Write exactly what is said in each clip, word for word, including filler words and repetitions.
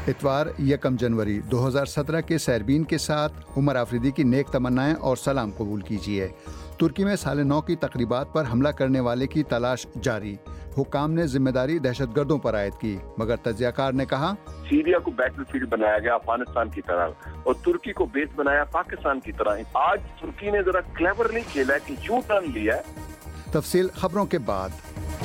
اتوار یکم جنوری دو ہزار سترہ کے سیربین کے ساتھ عمر آفریدی کی نیک تمنائیں اور سلام قبول کیجیے۔ ترکی میں سال نو کی تقریبات پر حملہ کرنے والے کی تلاش جاری، حکام نے ذمہ داری دہشت گردوں پر عائد کی، مگر تجزیہ کار نے کہا سیریا کو بیٹل فیلڈ بنایا گیا افغانستان کی طرح اور ترکی کو بیس بنایا پاکستان کی طرح۔ آج ترکی نے ذرا کلیورلی کھیلا ہے کہ یو ٹرن لیا ہے۔ تفصیل خبروں کے بعد۔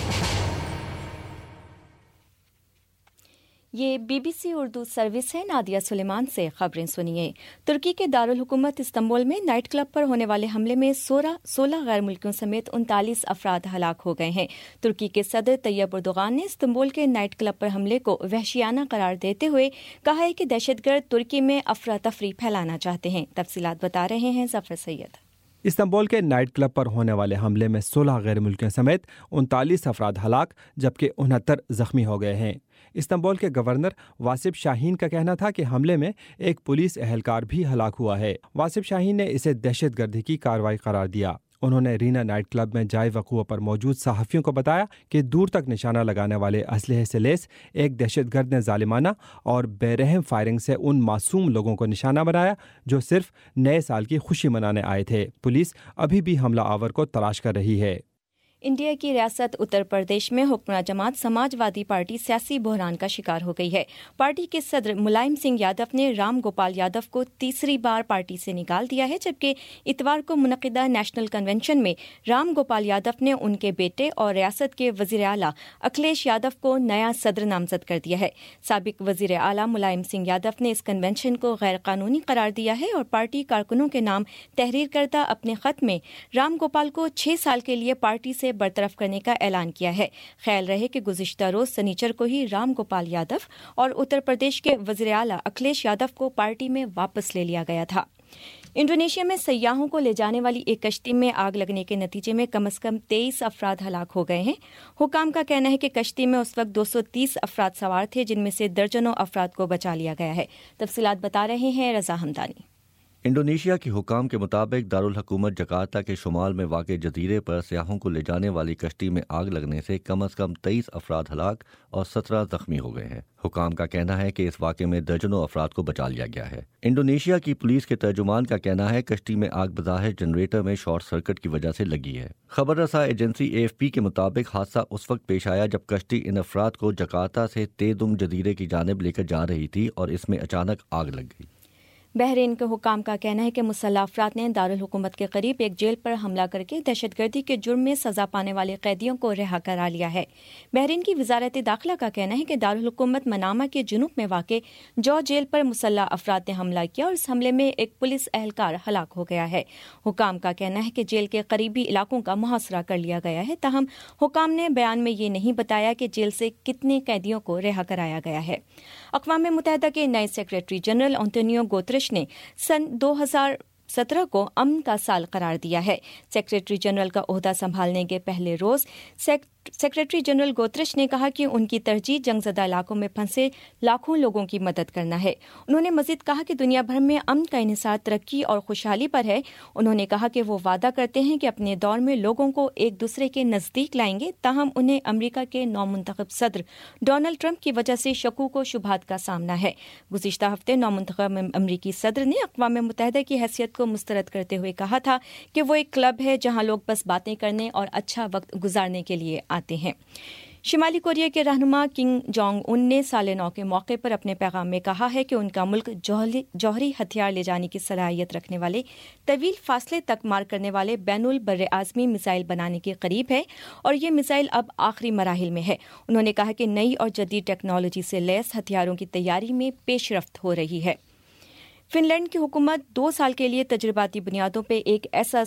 یہ B B C Urdu service ہے، نادیہ سلیمان سے خبریں سنیے۔ ترکی کے دارالحکومت استنبول میں نائٹ کلب پر ہونے والے حملے میں سولہ غیر ملکیوں سمیت انتالیس افراد ہلاک ہو گئے ہیں۔ ترکی کے صدر طیب اردوغان نے استنبول کے نائٹ کلب پر حملے کو وحشیانہ قرار دیتے ہوئے کہا ہے کہ دہشت گرد ترکی میں افراتفری پھیلانا چاہتے ہیں۔ تفصیلات بتا رہے ہیں ظفر سید۔ استنبول کے نائٹ کلب پر ہونے والے حملے میں سولہ غیر ملکیوں سمیت انتالیس افراد ہلاک جبکہ انہتر زخمی ہو گئے ہیں۔ استنبول کے گورنر واصف شاہین کا کہنا تھا کہ حملے میں ایک پولیس اہلکار بھی ہلاک ہوا ہے۔ واصف شاہین نے اسے دہشت گردی کی کارروائی قرار دیا۔ انہوں نے رینا نائٹ کلب میں جائے وقوع پر موجود صحافیوں کو بتایا کہ دور تک نشانہ لگانے والے اسلحے سے لیس ایک دہشت گرد نے ظالمانہ اور بے رحم فائرنگ سے ان معصوم لوگوں کو نشانہ بنایا جو صرف نئے سال کی خوشی منانے آئے تھے۔ پولیس ابھی بھی حملہ آور کو تلاش کر رہی ہے۔ انڈیا کی ریاست اتر پردیش میں حکمراں جماعت سماج وادی پارٹی سیاسی بحران کا شکار ہو گئی ہے۔ پارٹی کے صدر ملائم سنگھ یادو نے رام گوپال یادو کو تیسری بار پارٹی سے نکال دیا ہے، جبکہ اتوار کو منعقدہ نیشنل کنونشن میں رام گوپال یادو نے ان کے بیٹے اور ریاست کے وزیر اعلیٰ اکھلیش یادو کو نیا صدر نامزد کر دیا ہے۔ سابق وزیر اعلیٰ ملائم سنگھ یادو نے اس کنونشن کو غیر قانونی قرار دیا ہے اور پارٹی کارکنوں کے نام تحریر کردہ اپنے خط میں رام گوپال کو چھ سال کے لیے پارٹی سے برطرف کرنے کا اعلان کیا ہے۔ خیال رہے کہ گزشتہ روز سنیچر کو ہی رام گوپال یادو اور اتر پردیش کے وزیر اعلیٰ اکھلیش یادو کو پارٹی میں واپس لے لیا گیا تھا۔ انڈونیشیا میں سیاحوں کو لے جانے والی ایک کشتی میں آگ لگنے کے نتیجے میں کم از کم تیئیس افراد ہلاک ہو گئے ہیں۔ حکام کا کہنا ہے کہ کشتی میں اس وقت دو سو تیس افراد سوار تھے، جن میں سے درجنوں افراد کو بچا لیا گیا ہے۔ تفصیلات بتا رہے ہیں رضا ہمدانی۔ انڈونیشیا کے حکام کے مطابق دارالحکومت جکارتا کے شمال میں واقع جزیرے پر سیاحوں کو لے جانے والی کشتی میں آگ لگنے سے کم از کم تیئیس افراد ہلاک اور سترہ زخمی ہو گئے ہیں۔ حکام کا کہنا ہے کہ اس واقعے میں درجنوں افراد کو بچا لیا گیا ہے۔ انڈونیشیا کی پولیس کے ترجمان کا کہنا ہے کشتی میں آگ بظاہر جنریٹر میں شارٹ سرکٹ کی وجہ سے لگی ہے۔ خبر رساں ایجنسی اے ایف پی کے مطابق حادثہ اس وقت پیش آیا جب کشتی ان افراد کو جکارتا سے تیدنگ جزیرے کی جانب لے کر جا رہی تھی اور اس میں اچانک آگ لگ گئی۔ بحرین کے حکام کا کہنا ہے کہ مسلح افراد نے دارالحکومت کے قریب ایک جیل پر حملہ کر کے دہشت گردی کے جرم میں سزا پانے والے قیدیوں کو رہا کرا لیا ہے۔ بحرین کی وزارت داخلہ کا کہنا ہے کہ دارالحکومت منامہ کے جنوب میں واقع جو جیل پر مسلح افراد نے حملہ کیا اور اس حملے میں ایک پولیس اہلکار ہلاک ہو گیا ہے۔ حکام کا کہنا ہے کہ جیل کے قریبی علاقوں کا محاصرہ کر لیا گیا ہے، تاہم حکام نے بیان میں یہ نہیں بتایا کہ جیل سے کتنے قیدیوں کو رہا کرایا گیا ہے۔ اقوام متحدہ کے نئے سیکریٹری جنرل انٹونیو گوترش نے سن دو ہزار سترہ کو امن کا سال قرار دیا ہے۔ سیکریٹری جنرل کا عہدہ سنبھالنے کے پہلے روز سیکریٹری جنرل گوترش نے کہا کہ ان کی ترجیح جنگ زدہ علاقوں میں پھنسے لاکھوں لوگوں کی مدد کرنا ہے۔ انہوں نے مزید کہا کہ دنیا بھر میں امن کا انحصار ترقی اور خوشحالی پر ہے۔ انہوں نے کہا کہ وہ وعدہ کرتے ہیں کہ اپنے دور میں لوگوں کو ایک دوسرے کے نزدیک لائیں گے، تاہم انہیں امریکہ کے نومنتخب صدر ڈونلڈ ٹرمپ کی وجہ سے شکوک و شبہات کا سامنا ہے۔ گزشتہ ہفتے نومنتخب امریکی صدر نے اقوام متحدہ کی حیثیت کو مسترد کرتے ہوئے کہا تھا کہ وہ ایک کلب ہے جہاں لوگ بس باتیں کرنے اور اچھا وقت گزارنے کے لیے آتے ہیں۔ شمالی کوریا کے رہنما کنگ جونگ ان نے سال نو کے موقع پر اپنے پیغام میں کہا ہے کہ ان کا ملک جوہری ہتھیار لے جانے کی صلاحیت رکھنے والے طویل فاصلے تک مار کرنے والے بین البراعظمی میزائل بنانے کے قریب ہے اور یہ میزائل اب آخری مراحل میں ہے۔ انہوں نے کہا کہ نئی اور جدید ٹیکنالوجی سے لیس ہتھیاروں کی تیاری میں پیش رفت ہو رہی ہے۔ فن لینڈ کی حکومت دو سال کے لیے تجرباتی بنیادوں پہ ایک ایسا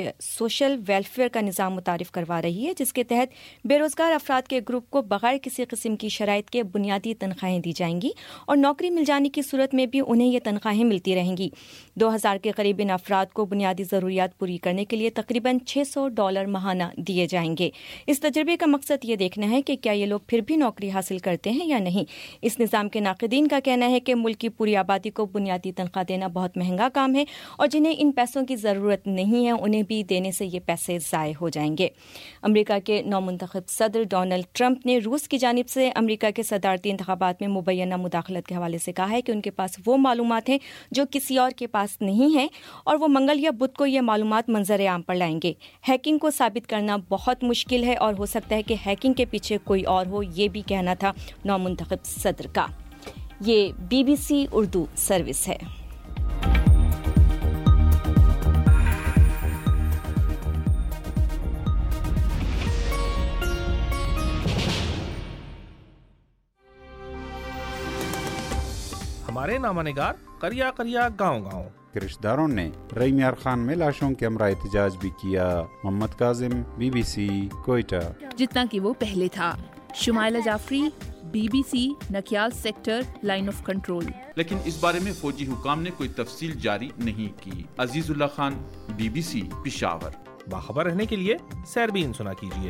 سوشل ویلفیئر کا نظام متعارف کروا رہی ہے جس کے تحت بے روزگار افراد کے گروپ کو بغیر کسی قسم کی شرائط کے بنیادی تنخواہیں دی جائیں گی اور نوکری مل جانے کی صورت میں بھی انہیں یہ تنخواہیں ملتی رہیں گی۔ دو ہزار کے قریب ان افراد کو بنیادی ضروریات پوری کرنے کے لیے تقریباً چھ سو ڈالر ماہانہ دیے جائیں گے۔ اس تجربے کا مقصد یہ دیکھنا ہے کہ کیا یہ لوگ پھر بھی نوکری حاصل کرتے ہیں یا نہیں۔ اس نظام کے ناقدین کا کہنا ہے کہ ملک کی پوری آبادی کو بنیادی تنخواہیں तनख्वाह देना बहुत महंगा काम है और जिन्हें इन पैसों की ज़रूरत नहीं है उन्हें भी देने से ये पैसे ज़ाय हो जाएंगे। अमेरिका के नौमुंतखब सदर डोनाल्ड ट्रंप ने रूस की जानिब से अमेरिका के सदारती इंतखाबात में मुबैना मुदाखलत के हवाले से कहा है कि उनके पास वो मालूमात हैं जो किसी और के पास नहीं है और वो मंगल या बुध को ये मालूमात मंजर आम पर लाएंगे। हैकिंग को साबित करना बहुत मुश्किल है और हो सकता है कि हैकिंग के पीछे कोई और हो, ये भी कहना था नौमुंतखब सदर का। ये बीबीसी उर्दू सर्विस है। हमारे नामानिगार करिया करिया गाँव गाँव के रिश्तेदारों ने रई मियार खान में लाशों के हमरा एहतजाज भी किया। मोहम्मद काजिम, बीबीसी, कोयटा। जितना कि वो पहले था। Shumaila Jafri, BBC, Nakyal sector, line of control. लेकिन इस बारे में फौजी हुकाम ने कोई तफसील जारी नहीं की। अजीजुल्लाह खान, बीबीसी, पेशावर। बाखबर रहने के लिए सैरबीन सुना कीजिए।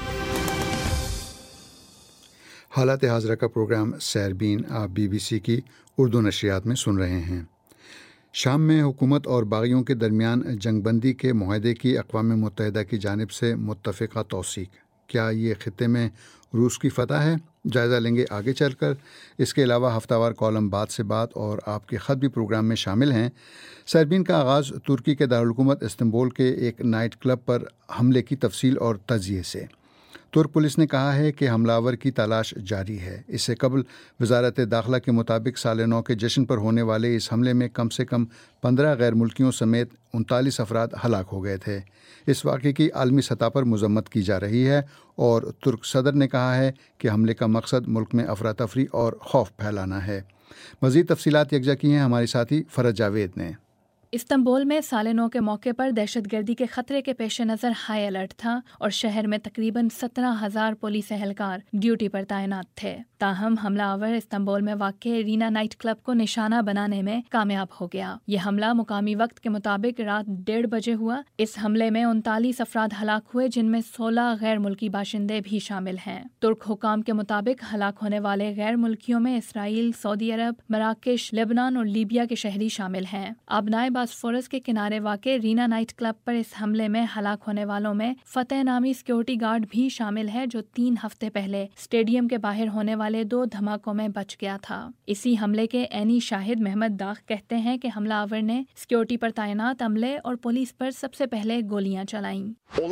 हालात हाज़रा का प्रोग्राम सैरबीन आप बीबीसी की उर्दू नशरियात में सुन रहे हैं। शाम में हुकूमत और बागियों के दरमियान जंगबंदी के मुआहदे की अक़वाम मुत्तहिदा की जानिब से मुत्तफ़िक़ा तौसीक, क्या ये ख़ित्ते में रूस की फ़तह है? जायज़ा लेंगे आगे चलकर। इसके अलावा हफ्तावार कॉलम बात से बात और आपके ख़त भी प्रोग्राम में शामिल हैं। सैरबीन का आगाज़ तुर्की के दारुल हुकूमत इस्तांबुल के एक नाइट क्लब पर हमले की तफसील और तज़िये से। तुर्क पुलिस ने कहा है कि हमलावर की तलाश जारी है। इससे कबल वजारत दाखिला के मुताबिक साल नौ के जश्न पर होने वाले इस हमले में कम से कम पंद्रह गैर मुल्कियों समेत उनतालीस अफराद हलाक हो गए थे। इस वाक़े की आलमी सतह पर मज़म्मत की जा रही है और तुर्क सदर ने कहा है कि हमले का मकसद मुल्क में अफरा तफरी और खौफ फैलाना है। मज़ीद तफसीलात यकजा की हैं हमारी साथी फरज जावेद ने। इस्तांबुल में साल नौ के मौके पर दहशतगर्दी के खतरे के पेश नज़र हाई अलर्ट था और शहर में तकरीबन सत्रह हजार पुलिस एहलकार ड्यूटी पर तैनात थे। ताहम हमलावर इस्तांबुल में वाक़े रीना नाइट क्लब को निशाना बनाने में कामयाब हो गया। यह हमला मुकामी वक्त के मुताबिक रात डेढ़ बजे हुआ। इस हमले में उनतालीस अफराद हलाक हुए, जिनमें सोलह गैर मुल्की बाशिंदे भी शामिल हैं। तुर्क हुकाम के मुताबिक हलाक होने वाले गैर मुल्कियों में इसराइल, सऊदी अरब, मराकश, लेबनान और लीबिया के शहरी शामिल हैं। आबनाए बास्फोरस के किनारे वाक़े रीना नाइट क्लब पर इस हमले में हलाक होने वालों में फतेह नामी सिक्योरिटी गार्ड भी शामिल है, जो तीन हफ्ते पहले स्टेडियम के बाहर होने वाले दो धमाकों में बच गया था। इसी हमले के ऐनी शाहिद महमद दाग कहते हैं कि हमलावर ने सिक्योरिटी पर तैनात अमले और पुलिस पर सबसे पहले गोलियां चलाईं।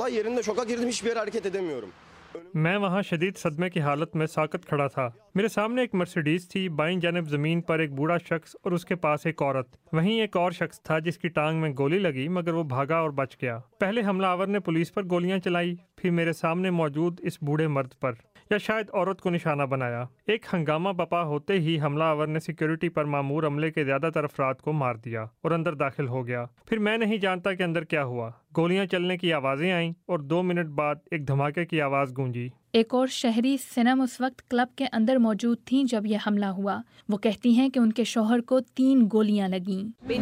मैं वहाँ शदीद सदमे की हालत में साकत खड़ा था। मेरे सामने एक मर्सिडीज थी, बाईं जानब ज़मीन पर एक बूढ़ा शख्स और उसके पास एक औरत। वहीं एक और शख्स था जिसकी टांग में गोली लगी, मगर वो भागा और बच गया। पहले हमलावर ने पुलिस पर गोलियां चलाई, फिर मेरे सामने मौजूद इस बूढ़े मर्द पर या शायद औरत को निशाना बनाया। एक हंगामा बपा होते ही हमलावर ने सिक्योरिटी पर मामूर अमले के ज़्यादातर अफराद को मार दिया और अंदर दाखिल हो गया। फिर मैं नहीं जानता कि अंदर क्या हुआ। गोलियां चलने की आवाज़ें आईं और दो मिनट बाद एक धमाके की आवाज़ गूंजी। एक और शहरी सिनम उस वक्त क्लब के अंदर मौजूद थीं जब यह हमला हुआ। वो कहती हैं कि उनके शौहर को तीन गोलियां लगीं।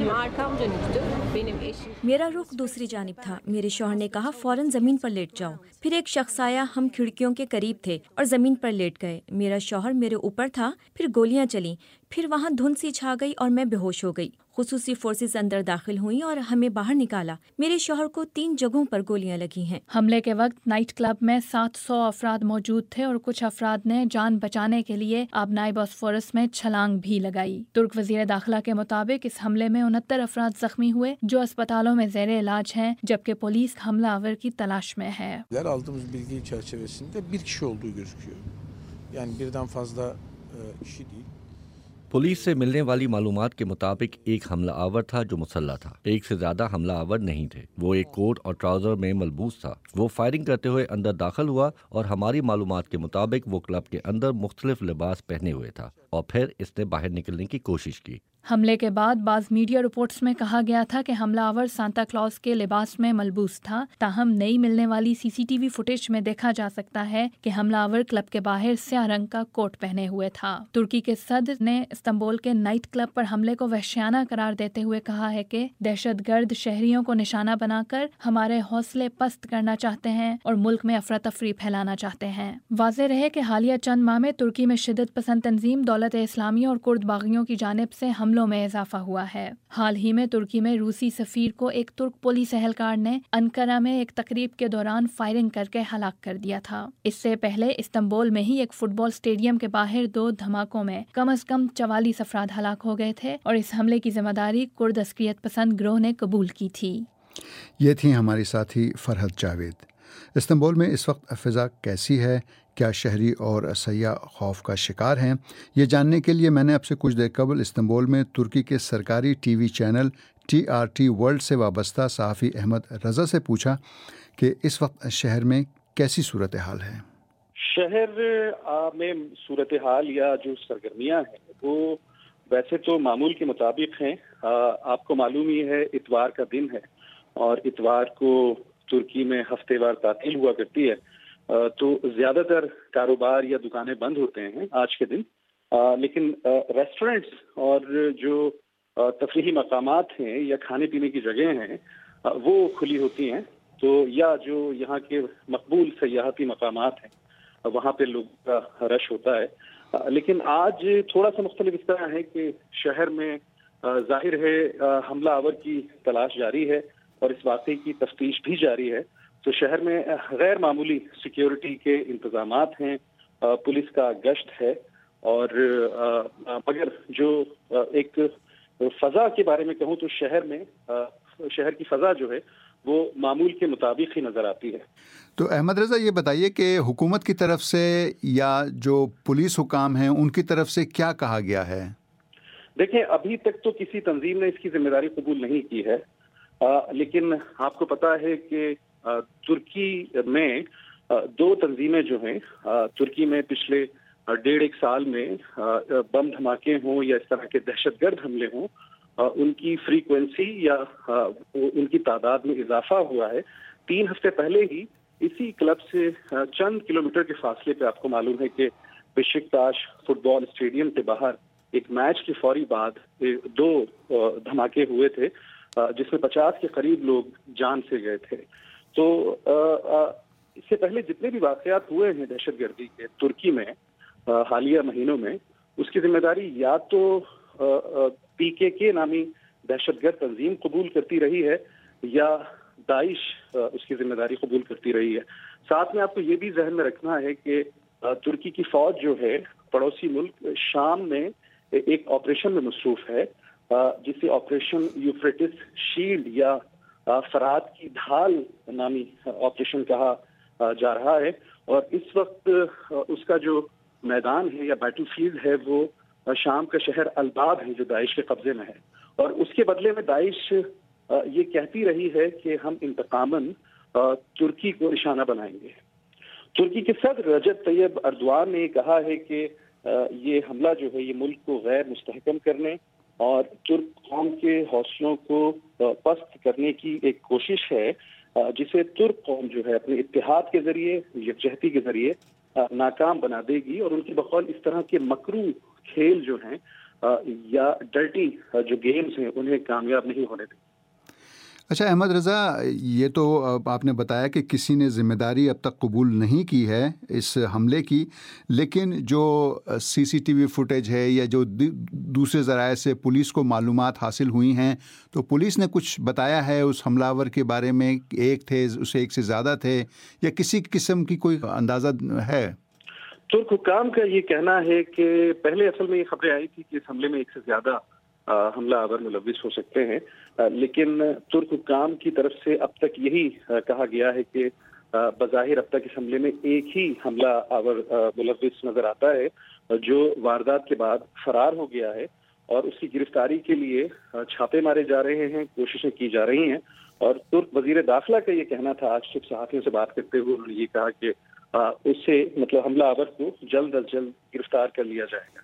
मेरा रुख दूसरी जानिब था। मेरे शौहर ने कहा फौरन जमीन पर लेट जाओ। फिर एक शख्स आया, हम खिड़कियों के करीब थे और जमीन पर लेट गए। मेरा शौहर मेरे ऊपर था, फिर गोलियां चली, फिर वहाँ धुंध सी छा गई और मैं बेहोश हो गई। खुसूसी फोर्सेस अंदर दाखिल हुई और हमें बाहर निकाला। मेरे शौहर को तीन जगहों पर गोलियां लगी हैं। हमले के वक्त नाइट क्लब में सात सौ अफराद मौजूद थे और कुछ अफराद ने जान बचाने के लिए आबनाए बॉस्फोरस में छलांग भी लगाई। तुर्क वजीर दाखिला के मुताबिक इस हमले में उनहत्तर अफराद जख्मी हुए, जो अस्पतालों में जेर इलाज हैं, जबकि पुलिस हमलावर की तलाश में है। पुलिस से मिलने वाली मालूमात के मुताबिक एक हमला आवर था जो मुसल्ला था। एक से ज्यादा हमला आवर नहीं थे। वो एक कोट और ट्राउजर में मलबूस था। वो फायरिंग करते हुए अंदर दाखिल हुआ और हमारी मालूमात के मुताबिक वो क्लब के अंदर मुख्तलिफ लिबास पहने हुए था और फिर इसने बाहर निकलने की कोशिश की। हमले के बाद बाज़ मीडिया रिपोर्ट्स में कहा गया था कि हमलावर सांता क्लॉज के लिबास में मलबूस था। ताहम नई मिलने वाली सीसीटीवी फुटेज में देखा जा सकता है कि हमलावर क्लब के बाहर स्याह रंग का कोट पहने हुए था। तुर्की के सदर ने इस्तांबुल के नाइट क्लब पर हमले को वहशियाना करार देते हुए कहा है कि दहशतगर्द शहरियों को निशाना बनाकर हमारे हौसले पस्त करना चाहते हैं और मुल्क में अफरा तफरी फैलाना चाहते हैं। वाज़ेह रहे कि हालिया चंद माह में तुर्की में शिद्दत पसंद तंजीम दौलत इस्लामी और कुर्द बागियों की जानिब से हमले حملوں میں اضافہ ہوا ہے۔ حال ہی میں ترکی میں روسی سفیر کو ایک ترک پولیس اہلکار نے انقرہ میں ایک تقریب کے دوران فائرنگ کر کے ہلاک کر دیا تھا۔ اس سے پہلے استنبول میں ہی ایک فٹ بال اسٹیڈیم کے باہر دو دھماکوں میں کم از کم چوالیس افراد ہلاک ہو گئے تھے اور اس حملے کی ذمہ داری کرد عسکریت پسند گروہ نے قبول کی تھی۔ یہ تھی ہماری ساتھی فرحت جاوید۔ استنبول میں اس وقت فضا کیسی ہے؟ کیا شہری اور سیاح خوف کا شکار ہیں؟ یہ جاننے کے لیے میں نے اب سے کچھ دیر قبل استنبول میں ترکی کے سرکاری T V channel T R T world سے وابستہ صحافی احمد رضا سے پوچھا کہ اس وقت شہر میں کیسی صورتحال ہے۔ شہر میں صورتحال یا جو سرگرمیاں ہیں وہ ویسے تو معمول کے مطابق ہیں۔ آپ کو معلوم ہی ہے اتوار کا دن ہے اور اتوار کو ترکی میں ہفتے وار تعطیل ہوا کرتی ہے، تو زیادہ تر کاروبار یا دکانیں بند ہوتے ہیں آج کے دن، لیکن ریسٹورینٹس اور جو تفریحی مقامات ہیں یا کھانے پینے کی جگہیں ہیں وہ کھلی ہوتی ہیں، تو یا جو یہاں کے مقبول سیاحتی مقامات ہیں وہاں پہ لوگوں کا رش ہوتا ہے۔ لیکن آج تھوڑا سا مختلف اس طرح ہے کہ شہر میں ظاہر ہے حملہ آور کی تلاش جاری ہے اور اس واقعے کی تفتیش بھی جاری ہے، تو شہر میں غیر معمولی سیکیورٹی کے انتظامات ہیں، پولیس کا گشت ہے، اور مگر جو ایک فضا کے بارے میں کہوں تو شہر میں شہر کی فضا جو ہے وہ معمول کے مطابق ہی نظر آتی ہے۔ تو احمد رضا یہ بتائیے کہ حکومت کی طرف سے یا جو پولیس حکام ہیں ان کی طرف سے کیا کہا گیا ہے؟ دیکھیں ابھی تک تو کسی تنظیم نے اس کی ذمہ داری قبول نہیں کی ہے، آ, لیکن آپ کو پتا ہے کہ آ, ترکی میں آ, دو تنظیمیں جو ہیں آ, ترکی میں پچھلے ڈیڑھ ایک سال میں آ, بم دھماکے ہوں یا اس طرح کے دہشت گرد حملے ہوں، آ, ان کی فریکوینسی یا آ, ان کی تعداد میں اضافہ ہوا ہے۔ تین ہفتے پہلے ہی اسی کلب سے آ, چند کلومیٹر کے فاصلے پہ آپ کو معلوم ہے کہ بشکتاش فٹ بال اسٹیڈیم کے باہر ایک میچ کے فوری بعد دو آ, دھماکے ہوئے تھے جس میں پچاس کے قریب لوگ جان سے گئے تھے۔ تو اس سے پہلے جتنے بھی واقعات ہوئے ہیں دہشت گردی کے ترکی میں حالیہ مہینوں میں، اس کی ذمہ داری یا تو پی کے کے نامی دہشت گرد تنظیم قبول کرتی رہی ہے یا داعش اس کی ذمہ داری قبول کرتی رہی ہے۔ ساتھ میں آپ کو یہ بھی ذہن میں رکھنا ہے کہ ترکی کی فوج جو ہے پڑوسی ملک شام میں ایک آپریشن میں مصروف ہے جسے آپریشن یوفریٹس شیلڈ یا فرات کی ڈھال نامی آپریشن کہا جا رہا ہے، اور اس وقت اس کا جو میدان ہے یا بیٹل فیلڈ ہے وہ شام کا شہر الباب ہے جو داعش کے قبضے میں ہے، اور اس کے بدلے میں داعش یہ کہتی رہی ہے کہ ہم انتقاماً ترکی کو نشانہ بنائیں گے۔ ترکی کے صدر رجب طیب اردوان نے کہا ہے کہ یہ حملہ جو ہے یہ ملک کو غیر مستحکم کرنے اور ترک قوم کے حوصلوں کو پست کرنے کی ایک کوشش ہے، جسے ترک قوم جو ہے اپنے اتحاد کے ذریعے یکجہتی کے ذریعے ناکام بنا دے گی، اور ان کی بقول اس طرح کے مکرو کھیل جو ہیں یا ڈرٹی جو گیمز ہیں انہیں کامیاب نہیں ہونے دیں۔ اچھا احمد رضا، یہ تو آپ نے بتایا کہ کسی نے ذمہ داری اب تک قبول نہیں کی ہے اس حملے کی، لیکن جو سی سی ٹی وی فوٹیج ہے یا جو دوسرے ذرائع سے پولیس کو معلومات حاصل ہوئی ہیں، تو پولیس نے کچھ بتایا ہے اس حملہ آور کے بارے میں؟ ایک تھے، اسے ایک سے زیادہ تھے، یا کسی قسم کی کوئی اندازہ ہے؟ ترک حکام کا یہ کہنا ہے کہ پہلے اصل میں یہ خبریں آئی تھی کہ اس حملے میں ایک سے زیادہ حملہ آور ملوث ہو سکتے ہیں، لیکن ترک حکام کی طرف سے اب تک یہی کہا گیا ہے کہ بظاہر اب تک اس حملے میں ایک ہی حملہ آور ملوث نظر آتا ہے جو واردات کے بعد فرار ہو گیا ہے، اور اس کی گرفتاری کے لیے چھاپے مارے جا رہے ہیں، کوششیں کی جا رہی ہیں۔ اور ترک وزیر داخلہ کا یہ کہنا تھا، آج صبح صحافیوں سے بات کرتے ہوئے انہوں نے یہ کہا کہ اس سے مطلب حملہ آور کو جلد از جلد گرفتار کر لیا جائے گا۔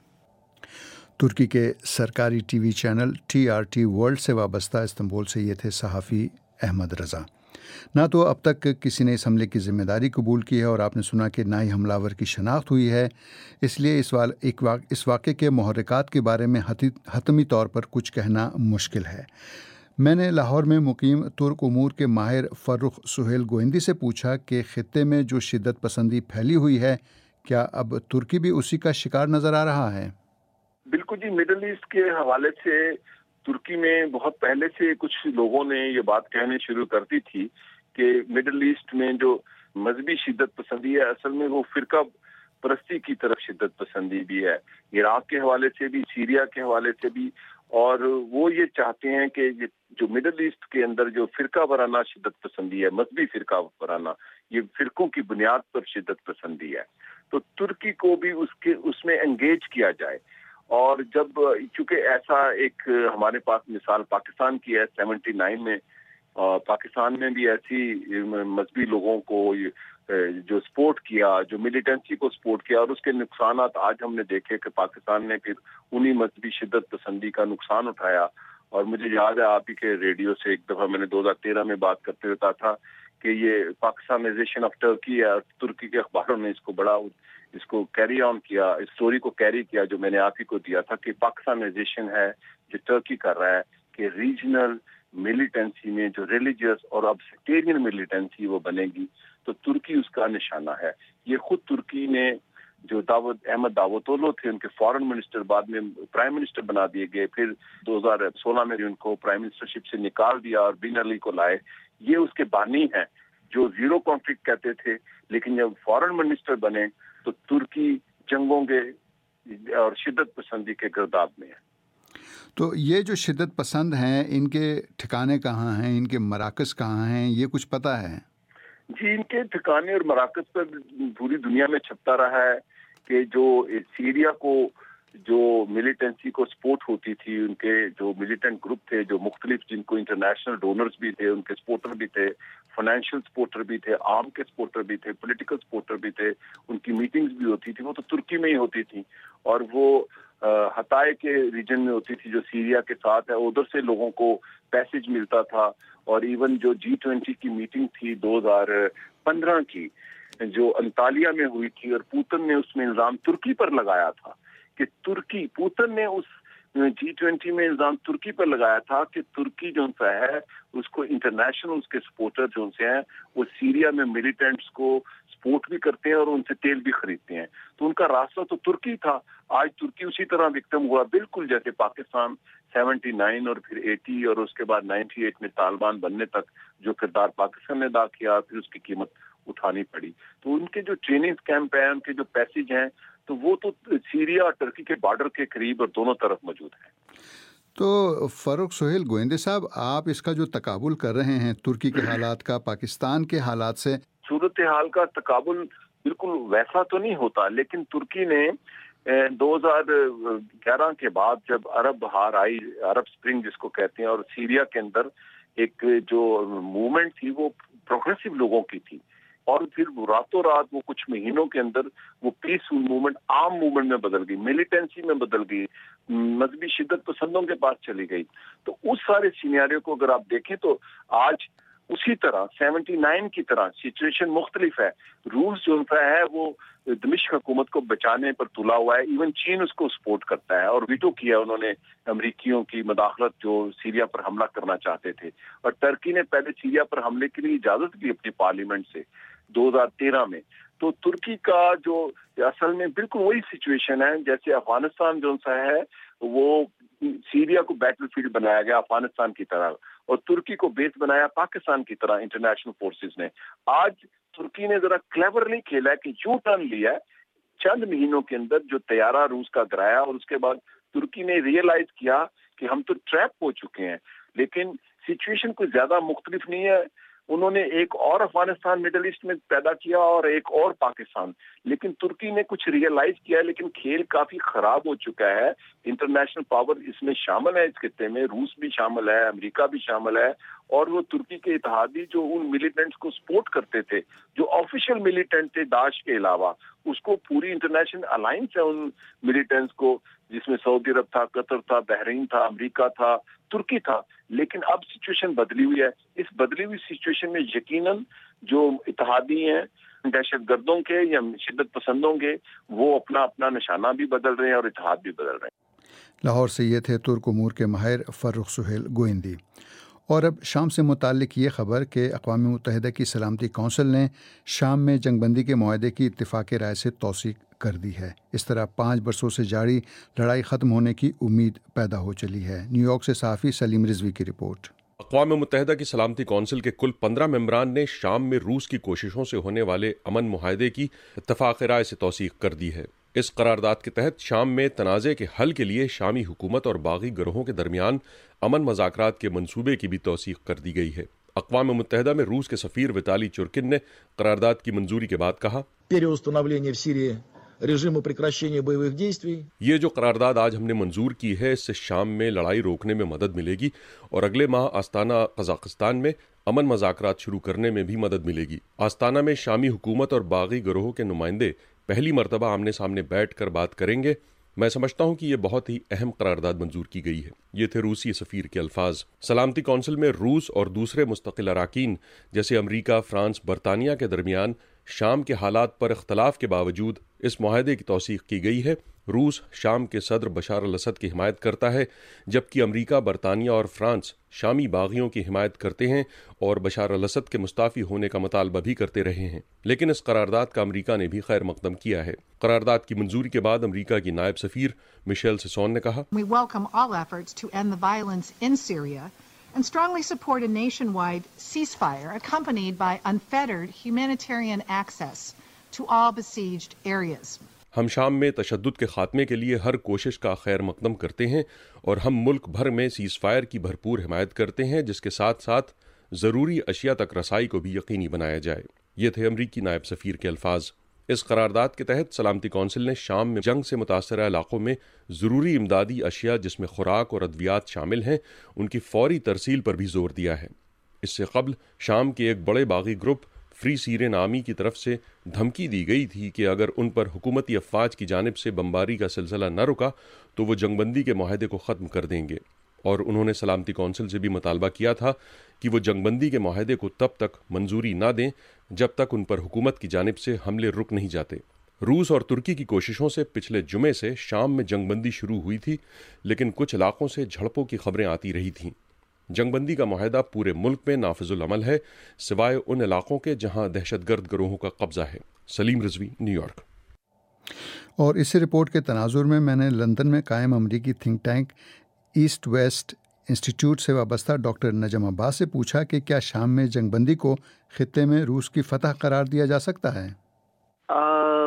ترکی کے سرکاری T V channel T R T world سے وابستہ استنبول سے یہ تھے صحافی احمد رضا۔ نہ تو اب تک کسی نے اس حملے کی ذمہ داری قبول کی ہے، اور آپ نے سنا کہ نہ ہی حملہ آور کی شناخت ہوئی ہے، اس لیے اس اس واقعے کے محرکات کے بارے میں حتمی طور پر کچھ کہنا مشکل ہے۔ میں نے لاہور میں مقیم ترک امور کے ماہر فرخ سہیل گوئندی سے پوچھا کہ خطے میں جو شدت پسندی پھیلی ہوئی ہے، کیا اب ترکی بھی اسی کا شکار نظر آ رہا ہے؟ بالکل جی، مڈل ایسٹ کے حوالے سے ترکی میں بہت پہلے سے کچھ لوگوں نے یہ بات کہنے شروع کر دی تھی کہ مڈل ایسٹ میں جو مذہبی شدت پسندی ہے اصل میں وہ فرقہ پرستی کی طرف شدت پسندی بھی ہے، عراق کے حوالے سے بھی، سیریا کے حوالے سے بھی، اور وہ یہ چاہتے ہیں کہ جو مڈل ایسٹ کے اندر جو فرقہ وارانہ شدت پسندی ہے، مذہبی فرقہ وارانہ، یہ فرقوں کی بنیاد پر شدت پسندی ہے، تو ترکی کو بھی اس کے اس میں انگیج کیا جائے۔ اور جب چونکہ ایسا ایک ہمارے پاس مثال پاکستان کی ہے سیونٹی نائن میں، پاکستان میں بھی ایسی مذہبی لوگوں کو جو سپورٹ کیا، جو ملیٹنسی کو سپورٹ کیا، اور اس کے نقصانات آج ہم نے دیکھے کہ پاکستان نے پھر انہی مذہبی شدت پسندی کا نقصان اٹھایا۔ اور مجھے یاد ہے آپ ہی کے ریڈیو سے ایک دفعہ میں نے دو ہزار تیرہ میں بات کرتے ہوئے کہا تھا کہ یہ پاکستانائزیشن آف ٹرکی ہے، ترکی کے اخباروں نے اس کو بڑا اس کو کیری آن کیا، اس سٹوری کو کیری کیا جو میں نے آپ ہی کو دیا تھا کہ پاکستانائزیشن ہے جو ٹرکی کر رہا ہے کہ ریجنل ملیٹنسی میں جو ریلیجیس اور اب سیکٹیرین ملیٹنسی وہ بنے گی، تو ترکی اس کا نشانہ ہے۔ یہ خود ترکی نے جو داود احمد داوتولو تھے، ان کے فارن منسٹر بعد میں پرائم منسٹر بنا دیے گئے، پھر دو ہزار سولہ میں ان کو پرائم منسٹرشپ سے نکال دیا اور بن علی کو لائے، یہ اس کے بانی ہیں جو زیرو کانفلکٹ کہتے تھے، لیکن جب فارن منسٹر بنے تو ترکی جنگوں کے اور شدت پسندی کے گرداب میں ہے۔ تو یہ جو شدت پسند ہیں، ان کے ٹھکانے کہاں ہیں، ان کے مراکز کہاں ہیں، یہ کچھ پتہ ہے؟ جی، ان کے ٹھکانے اور مراکز پر پوری دنیا میں چھپتا رہا ہے کہ جو سیریا کو جو ملیٹنسی کو سپورٹ ہوتی تھی، ان کے جو ملیٹنٹ گروپ تھے جو مختلف، جن کو انٹرنیشنل ڈونرز بھی تھے، ان کے سپورٹر بھی تھے، فائنینشیل سپورٹر بھی تھے، آرم کے سپورٹر بھی تھے، پولیٹیکل سپورٹر بھی تھے، ان کی میٹنگز بھی ہوتی تھی، وہ تو ترکی میں ہی ہوتی تھی، اور وہ ہتائے کے ریجن میں ہوتی تھی جو سیریا کے ساتھ ہے، ادھر سے لوگوں کو پیسج ملتا تھا۔ اور ایون جو جی ٹوینٹی کی میٹنگ تھی دو ہزار پندرہ کی جو انطالیہ میں ہوئی تھی، اور پوتن نے اس میں الزام ترکی پر لگایا تھا کہ ترکی پوتن نے اس جی ٹوینٹی میں الزام ترکی پر لگایا تھا کہ ترکی جو سا ہے اس کو انٹرنیشنل اس کے سپورٹر جو سے ہیں وہ سیریا میں ملیٹنٹس کو سپورٹ بھی کرتے ہیں اور ان سے تیل بھی خریدتے ہیں، تو ان کا راستہ تو ترکی تھا۔ آج ترکی اسی طرح وکٹم ہوا، بالکل جیسے پاکستان سیونٹی نائن اور پھر ایٹی اور اس کے بعد نائنٹی ایٹ میں طالبان بننے تک جو کردار پاکستان نے ادا کیا، پھر اس کی قیمت اٹھانی پڑی۔ تو ان کے جو ٹریننگ کیمپ ہیں، ان کے جو پیسج ہیں، تو وہ تو سیریا اور ٹرکی کے بارڈر کے قریب اور دونوں طرف موجود ہیں۔ تو فاروق سہیل گوئندے صاحب، آپ اس کا جو تقابل کر رہے ہیں ترکی کے حالات کا پاکستان کے حالات سے، صورتحال کا تقابل بالکل ویسا تو نہیں ہوتا، لیکن ترکی نے دو ہزار گیارہ کے بعد جب عرب بہار آئی، عرب سپرنگ جس کو کہتے ہیں، اور سیریا کے اندر ایک جو موومنٹ تھی وہ پروگریسو لوگوں کی تھی، اور پھر راتوں رات وہ کچھ مہینوں کے اندر وہ پیس موومنٹ عام موومنٹ میں بدل گئی، ملیٹنسی میں بدل گئی، مذہبی شدت پسندوں کے پاس چلی گئی۔ تو اس سارے سینیریو کو اگر آپ دیکھیں تو آج اسی طرح سیونٹی نائن کی طرح سچویشن مختلف ہے۔ روس جو ہے وہ دمشق حکومت کو بچانے پر تلا ہوا ہے، ایون چین اس کو سپورٹ کرتا ہے، اور ویٹو کیا انہوں نے امریکیوں کی مداخلت جو سیریا پر حملہ کرنا چاہتے تھے، اور ٹرکی نے پہلے سیریا پر حملے کے لیے اجازت دی اپنی پارلیمنٹ سے دو ہزار تیرہ میں۔ تو ترکی کا جو اصل میں بالکل وہی سچویشن ہے جیسے افغانستان جو سا ہے وہ سیریا کو بیٹل فیلڈ بنایا گیا افغانستان کی طرح، اور ترکی کو بیس بنایا پاکستان کی طرح انٹرنیشنل فورسز نے۔ آج ترکی نے ذرا کلیورلی کھیلا ہے کہ یو ٹرن لیا ہے چند مہینوں کے اندر، جو طیارہ روس کا گرایا، اور اس کے بعد ترکی نے ریئلائز کیا کہ ہم تو ٹریپ ہو چکے ہیں، لیکن سچویشن کوئی زیادہ مختلف نہیں ہے۔ انہوں نے ایک اور افغانستان مڈل ایسٹ میں پیدا کیا اور ایک اور پاکستان، لیکن ترکی نے کچھ ریئلائز کیا، لیکن کھیل کافی خراب ہو چکا ہے۔ انٹرنیشنل پاور اس میں شامل ہے، اس خطے میں روس بھی شامل ہے، امریکہ بھی شامل ہے، اور وہ ترکی کے اتحادی جو ان ملیٹنٹس کو سپورٹ کرتے تھے، جو آفیشیل ملیٹنٹ تھے داعش کے علاوہ، اس کو پوری انٹرنیشنل الائنس ہے ان ملیٹنٹس کو، جس میں سعودی عرب تھا، قطر تھا، بحرین تھا، امریکہ تھا، ترکی تھا۔ لیکن اب سچویشن بدلی ہوئی ہے۔ اس بدلی ہوئی سچویشن میں یقیناً جو اتحادی ہیں دہشت گردوں کے یا شدت پسندوں کے، وہ اپنا اپنا نشانہ بھی بدل رہے ہیں اور اتحاد بھی بدل رہے ہیں۔ لاہور سے یہ تھے ترک امور کے ماہر فاروق سہیل گوئندی۔ اور اب شام سے متعلق یہ خبر کہ اقوام متحدہ کی سلامتی کونسل نے شام میں جنگ بندی کے معاہدے کی اتفاقی رائے سے توثیق کر دی ہے۔ اس طرح پانچ برسوں سے جاری لڑائی ختم ہونے کی امید پیدا ہو چلی ہے۔ نیو یارک سے صحافی سلیم رضوی کی رپورٹ۔ اقوام متحدہ کی سلامتی کونسل کے کل پندرہ ممبران نے شام میں روس کی کوششوں سے ہونے والے امن معاہدے کی اتفاق رائے سے توثیق کر دی ہے۔ اس قرارداد کے تحت شام میں تنازع کے حل کے لیے شامی حکومت اور باغی گروہوں کے درمیان امن مذاکرات کے منصوبے کی بھی توثیق کر دی گئی ہے۔ اقوام متحدہ میں روس کے سفیر ویتالی چورکن نے قرارداد کی منظوری کے بعد کہا، یہ جو قرارداد آج ہم نے منظور کی ہے اس سے شام میں لڑائی روکنے میں مدد ملے گی اور اگلے ماہ آستانہ قزاقستان میں امن مذاکرات شروع کرنے میں بھی مدد ملے گی۔ آستانہ میں شامی حکومت اور باغی گروہوں کے نمائندے پہلی مرتبہ آمنے سامنے بیٹھ کر بات کریں گے۔ میں سمجھتا ہوں کہ یہ بہت ہی اہم قرارداد منظور کی گئی ہے۔ یہ تھے روسی سفیر کے الفاظ۔ سلامتی کونسل میں روس اور دوسرے مستقل اراکین جیسے امریکہ، فرانس، برطانیہ کے درمیان شام کے حالات پر اختلاف کے باوجود اس معاہدے کی توثیق کی گئی ہے۔ روس شام کے صدر بشار الاسد کی حمایت کرتا ہے، جبکہ امریکہ، برطانیہ اور فرانس شامی باغیوں کی حمایت کرتے ہیں اور بشار الاسد کے مستعفی ہونے کا مطالبہ بھی کرتے رہے ہیں۔ لیکن اس قرارداد کا امریکہ نے بھی خیر مقدم کیا ہے۔ قرارداد کی منظوری کے بعد امریکہ کی نائب سفیر مشیل سسون نے کہا، We welcome all efforts to end the violence in Syria and strongly support a nationwide ceasefire accompanied by unfettered humanitarian access to all besieged areas. ہم شام میں تشدد کے خاتمے کے لیے ہر کوشش کا خیر مقدم کرتے ہیں اور ہم ملک بھر میں سیز فائر کی بھرپور حمایت کرتے ہیں، جس کے ساتھ ساتھ ضروری اشیاء تک رسائی کو بھی یقینی بنایا جائے۔ یہ تھے امریکی نائب سفیر کے الفاظ۔ اس قرارداد کے تحت سلامتی کونسل نے شام میں جنگ سے متاثرہ علاقوں میں ضروری امدادی اشیاء جس میں خوراک اور ادویات شامل ہیں ان کی فوری ترسیل پر بھی زور دیا ہے۔ اس سے قبل شام کے ایک بڑے باغی گروپ فری سیرین آرمی کی طرف سے دھمکی دی گئی تھی کہ اگر ان پر حکومتی افواج کی جانب سے بمباری کا سلسلہ نہ رکا تو وہ جنگ بندی کے معاہدے کو ختم کر دیں گے، اور انہوں نے سلامتی کونسل سے بھی مطالبہ کیا تھا کہ وہ جنگ بندی کے معاہدے کو تب تک منظوری نہ دیں جب تک ان پر حکومت کی جانب سے حملے رک نہیں جاتے۔ روس اور ترکی کی کوششوں سے پچھلے جمعے سے شام میں جنگ بندی شروع ہوئی تھی، لیکن کچھ علاقوں سے جھڑپوں کی خبریں آتی رہی تھیں۔ جنگ بندی کا معاہدہ پورے ملک میں نافذ العمل ہے، سوائے ان علاقوں کے جہاں دہشت گرد گروہوں کا قبضہ ہے۔ Salim Rizvi, New York. اور اس رپورٹ کے تناظر میں میں نے لندن میں قائم امریکی think tank East West Institute سے وابستہ ڈاکٹر نجم عباس سے پوچھا کہ کیا شام میں جنگ بندی کو خطے میں روس کی فتح قرار دیا جا سکتا ہے؟ آ,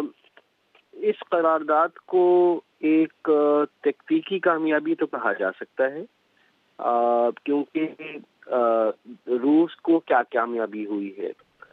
اس قرارداد کو ایک تکنیکی کامیابی تو کہا جا سکتا ہے، آ, کیونکہ آ, روس کو کیا کامیابی ہوئی ہے۔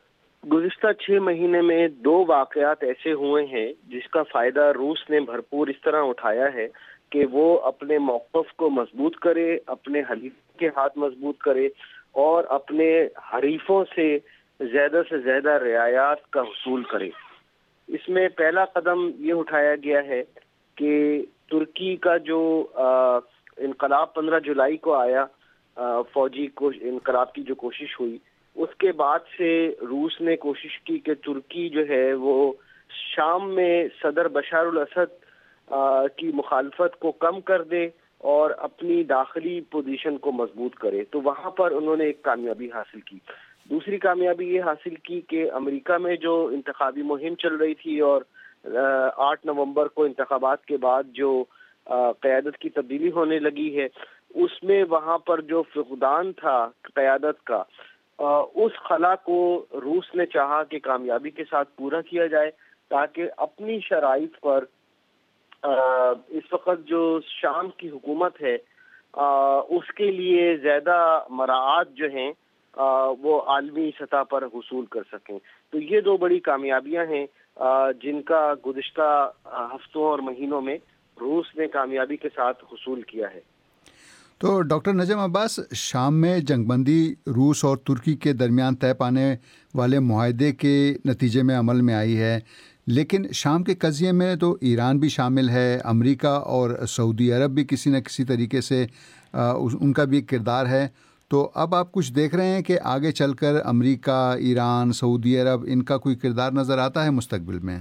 گزشتہ چھ مہینے میں دو واقعات ایسے ہوئے ہیں جس کا فائدہ روس نے بھرپور اس طرح اٹھایا ہے کہ وہ اپنے موقف کو مضبوط کرے، اپنے حلیف کے ہاتھ مضبوط کرے اور اپنے حریفوں سے زیادہ سے زیادہ رعایات کا حصول کرے۔ اس میں پہلا قدم یہ اٹھایا گیا ہے کہ ترکی کا جو آ, انقلاب پندرہ جولائی کو آیا، آ, فوجی کو انقلاب کی جو کوشش ہوئی، اس کے بعد سے روس نے کوشش کی کہ ترکی جو ہے وہ شام میں صدر بشار الاسد آ, کی مخالفت کو کم کر دے اور اپنی داخلی پوزیشن کو مضبوط کرے، تو وہاں پر انہوں نے ایک کامیابی حاصل کی۔ دوسری کامیابی یہ حاصل کی کہ امریکہ میں جو انتخابی مہم چل رہی تھی اور آٹھ نومبر کو انتخابات کے بعد جو قیادت کی تبدیلی ہونے لگی ہے، اس میں وہاں پر جو فقدان تھا قیادت کا، اس خلا کو روس نے چاہا کہ کامیابی کے ساتھ پورا کیا جائے تاکہ اپنی شرائط پر اس وقت جو شام کی حکومت ہے اس کے لیے زیادہ مراعات جو ہیں وہ عالمی سطح پر حصول کر سکیں۔ تو یہ دو بڑی کامیابیاں ہیں جن کا گزشتہ ہفتوں اور مہینوں میں روس نے کامیابی کے ساتھ حصول کیا ہے۔ تو ڈاکٹر نجم عباس، شام میں جنگ بندی روس اور ترکی کے درمیان طے پانے والے معاہدے کے نتیجے میں عمل میں آئی ہے، لیکن شام کے قضیے میں تو ایران بھی شامل ہے، امریکہ اور سعودی عرب بھی کسی نہ کسی طریقے سے ان کا بھی کردار ہے۔ تو اب آپ کچھ دیکھ رہے ہیں کہ آگے چل کر امریکہ، ایران، سعودی عرب ان کا کوئی کردار نظر آتا ہے مستقبل میں؟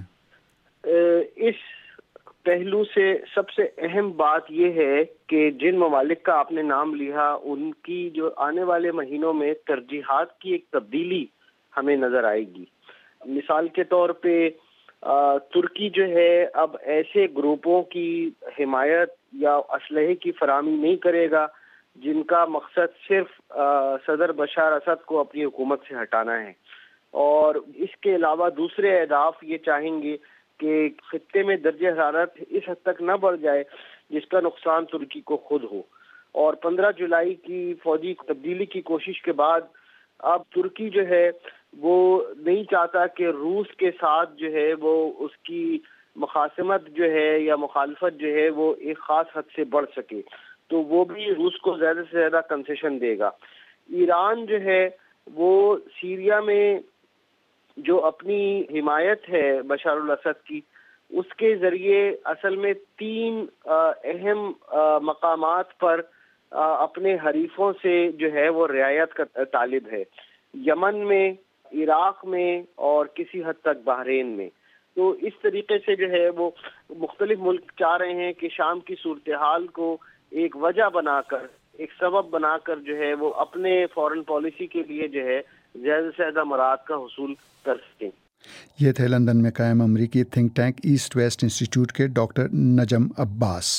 اس پہلو سے سب سے اہم بات یہ ہے کہ جن ممالک کا آپ نے نام لیا ان کی جو آنے والے مہینوں میں ترجیحات کی ایک تبدیلی ہمیں نظر آئے گی۔ مثال کے طور پہ ترکی جو ہے اب ایسے گروپوں کی حمایت یا اسلحے کی فراہمی نہیں کرے گا جن کا مقصد صرف صدر بشار اسد کو اپنی حکومت سے ہٹانا ہے، اور اس کے علاوہ دوسرے اہداف یہ چاہیں گے کہ خطے میں درجہ حرارت اس حد تک نہ بڑھ جائے جس کا نقصان ترکی کو خود ہو۔ اور پندرہ جولائی کی فوجی تبدیلی کی کوشش کے بعد اب ترکی جو ہے وہ نہیں چاہتا کہ روس کے ساتھ جو ہے وہ اس کی مخاصمت جو ہے یا مخالفت جو ہے وہ ایک خاص حد سے بڑھ سکے، تو وہ بھی روس کو زیادہ سے زیادہ کنسیشن دے گا۔ ایران جو ہے وہ سیریا میں جو اپنی حمایت ہے بشار الاسد کی، اس کے ذریعے اصل میں تین اہم مقامات پر اپنے حریفوں سے جو ہے وہ رعایت کا طالب ہے، یمن میں، عراق میں اور کسی حد تک بحرین میں۔ تو اس طریقے سے جو ہے وہ مختلف ملک چاہ رہے ہیں کہ شام کی صورتحال کو ایک وجہ بنا کر، ایک سبب بنا کر جو ہے وہ اپنے فورن پالیسی کے لیے جو ہے زیادہ سے زیادہ مراد کا حصول کر سکیں۔ یہ تھے لندن میں قائم امریکی think tank East West Institute کے ڈاکٹر نجم عباس۔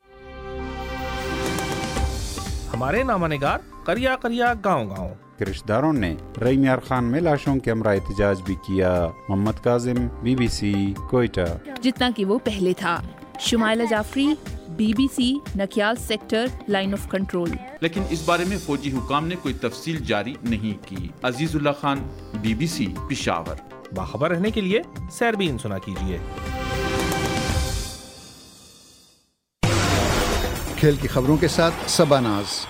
ہمارے نامہ نگار کریا کریا گاؤں گاؤں کے رشتہ داروں نے رئی میار خان میں لاشوں کے ہمراہ احتجاج بھی کیا۔ Mohammad Kazim, B B C, Quetta. جتنا کہ وہ پہلے تھا۔ Shumaila Jafri, B B C, Nakyal sector, line of control. لیکن اس بارے میں فوجی حکام نے کوئی تفصیل جاری نہیں کی۔ عزیز اللہ Khan, B B C, Peshawar. باخبر رہنے کے لیے سیربین سنا کیجیے۔ کھیل کی خبروں کے ساتھ صبا ناز۔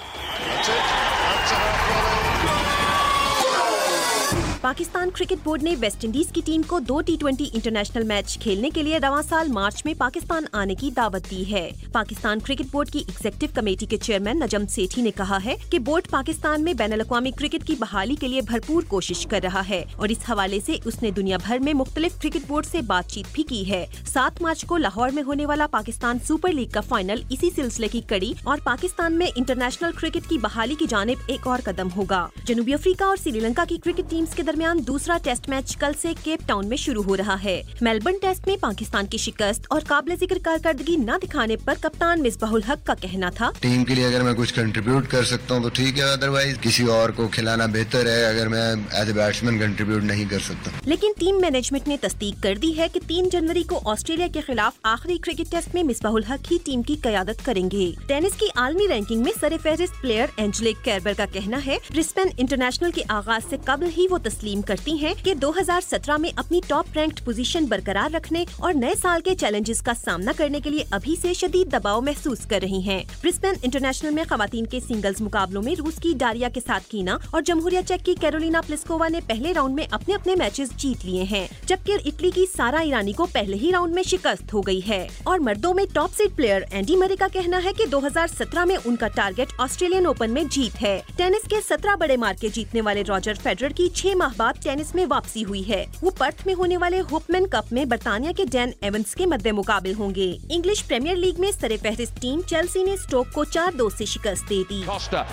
پاکستان کرکٹ بورڈ نے ویسٹ انڈیز کی ٹیم کو دو ٹی ٹوینٹی انٹرنیشنل میچ کھیلنے کے لیے رواں سال مارچ میں پاکستان آنے کی دعوت دی ہے۔ پاکستان کرکٹ بورڈ کی ایگزیکٹو کمیٹی کے چیئرمین نجم سیٹھی نے کہا ہے کہ بورڈ پاکستان میں بین الاقوامی کرکٹ کی بحالی کے لیے بھرپور کوشش کر رہا ہے، اور اس حوالے سے اس نے دنیا بھر میں مختلف کرکٹ بورڈ سے بات چیت بھی کی ہے۔ سات مارچ کو لاہور میں ہونے والا پاکستان سپر لیگ کا فائنل اسی سلسلے کی کڑی اور پاکستان میں انٹرنیشنل کرکٹ کی بحالی کی جانب ایک اور قدم ہوگا۔ جنوبی افریقہ اور سری لنکا کی کرکٹ ٹیمز کے درمیان دوسرا ٹیسٹ میچ کل سے کیپ ٹاؤن میں شروع ہو رہا ہے۔ میلبرن ٹیسٹ میں پاکستان کی شکست اور قابل ذکر کارکردگی نہ دکھانے پر کپتان مصباح الحق کا کہنا تھا، ٹیم کے لیے اگر میں کچھ کنٹریبیوٹ کر سکتا ہوں تو ٹھیک ہے، ادروائز کسی اور کو کھلانا بہتر ہے اگر میں ایز اے بیٹسمین کنٹریبیوٹ نہیں کر سکتا۔ لیکن ٹیم مینجمنٹ نے تصدیق کر دی ہے کہ تین جنوری کو آسٹریلیا کے خلاف آخری کرکٹ ٹیسٹ میں مصباح الحق ہی ٹیم کی قیادت کریں گے۔ ٹینس کی عالمی رینکنگ میں سر فہرست پلیئر اینجلیک کیربر کا کہنا ہے برسبن انٹرنیشنل کے آغاز سے قبل ہی وہ تسلیم کرتی ہیں کہ دو ہزار سترہ میں اپنی ٹاپ رینکڈ پوزیشن برقرار رکھنے اور نئے سال کے چیلنجز کا سامنا کرنے کے لیے ابھی سے شدید دباؤ محسوس کر رہی ہیں۔ برسبن انٹرنیشنل میں خواتین کے سنگلز مقابلوں میں روس کی ڈاریا کے ساتھ کینا اور جمہوریہ چیک کی کیرولینا پلسکووا نے پہلے راؤنڈ میں اپنے اپنے میچز جیت لیے ہیں، جبکہ اٹلی کی سارا ایرانی کو پہلے ہی راؤنڈ میں شکست ہو گئی ہے۔ اور مردوں میں ٹاپ سیڈ پلیئر اینڈی مرے کا کہنا ہے کہ دو ہزار سترہ میں ان کا ٹارگٹ آسٹریلین اوپن میں جیت ہے۔ ٹینس کے سترہ بڑے مارکے جیتنے والے راجر فیڈرر کی چھ ماہ بعد ٹینس میں واپسی ہوئی ہے۔ وہ پرتھ میں ہونے والے ہوپمن کپ میں برطانیہ کے ڈین ایونز کے مد مقابل ہوں گے۔ انگلش پریمیئر لیگ میں سر فہرست ٹیم چیلسی نے اسٹوک کو چار دو سے شکست دے دی۔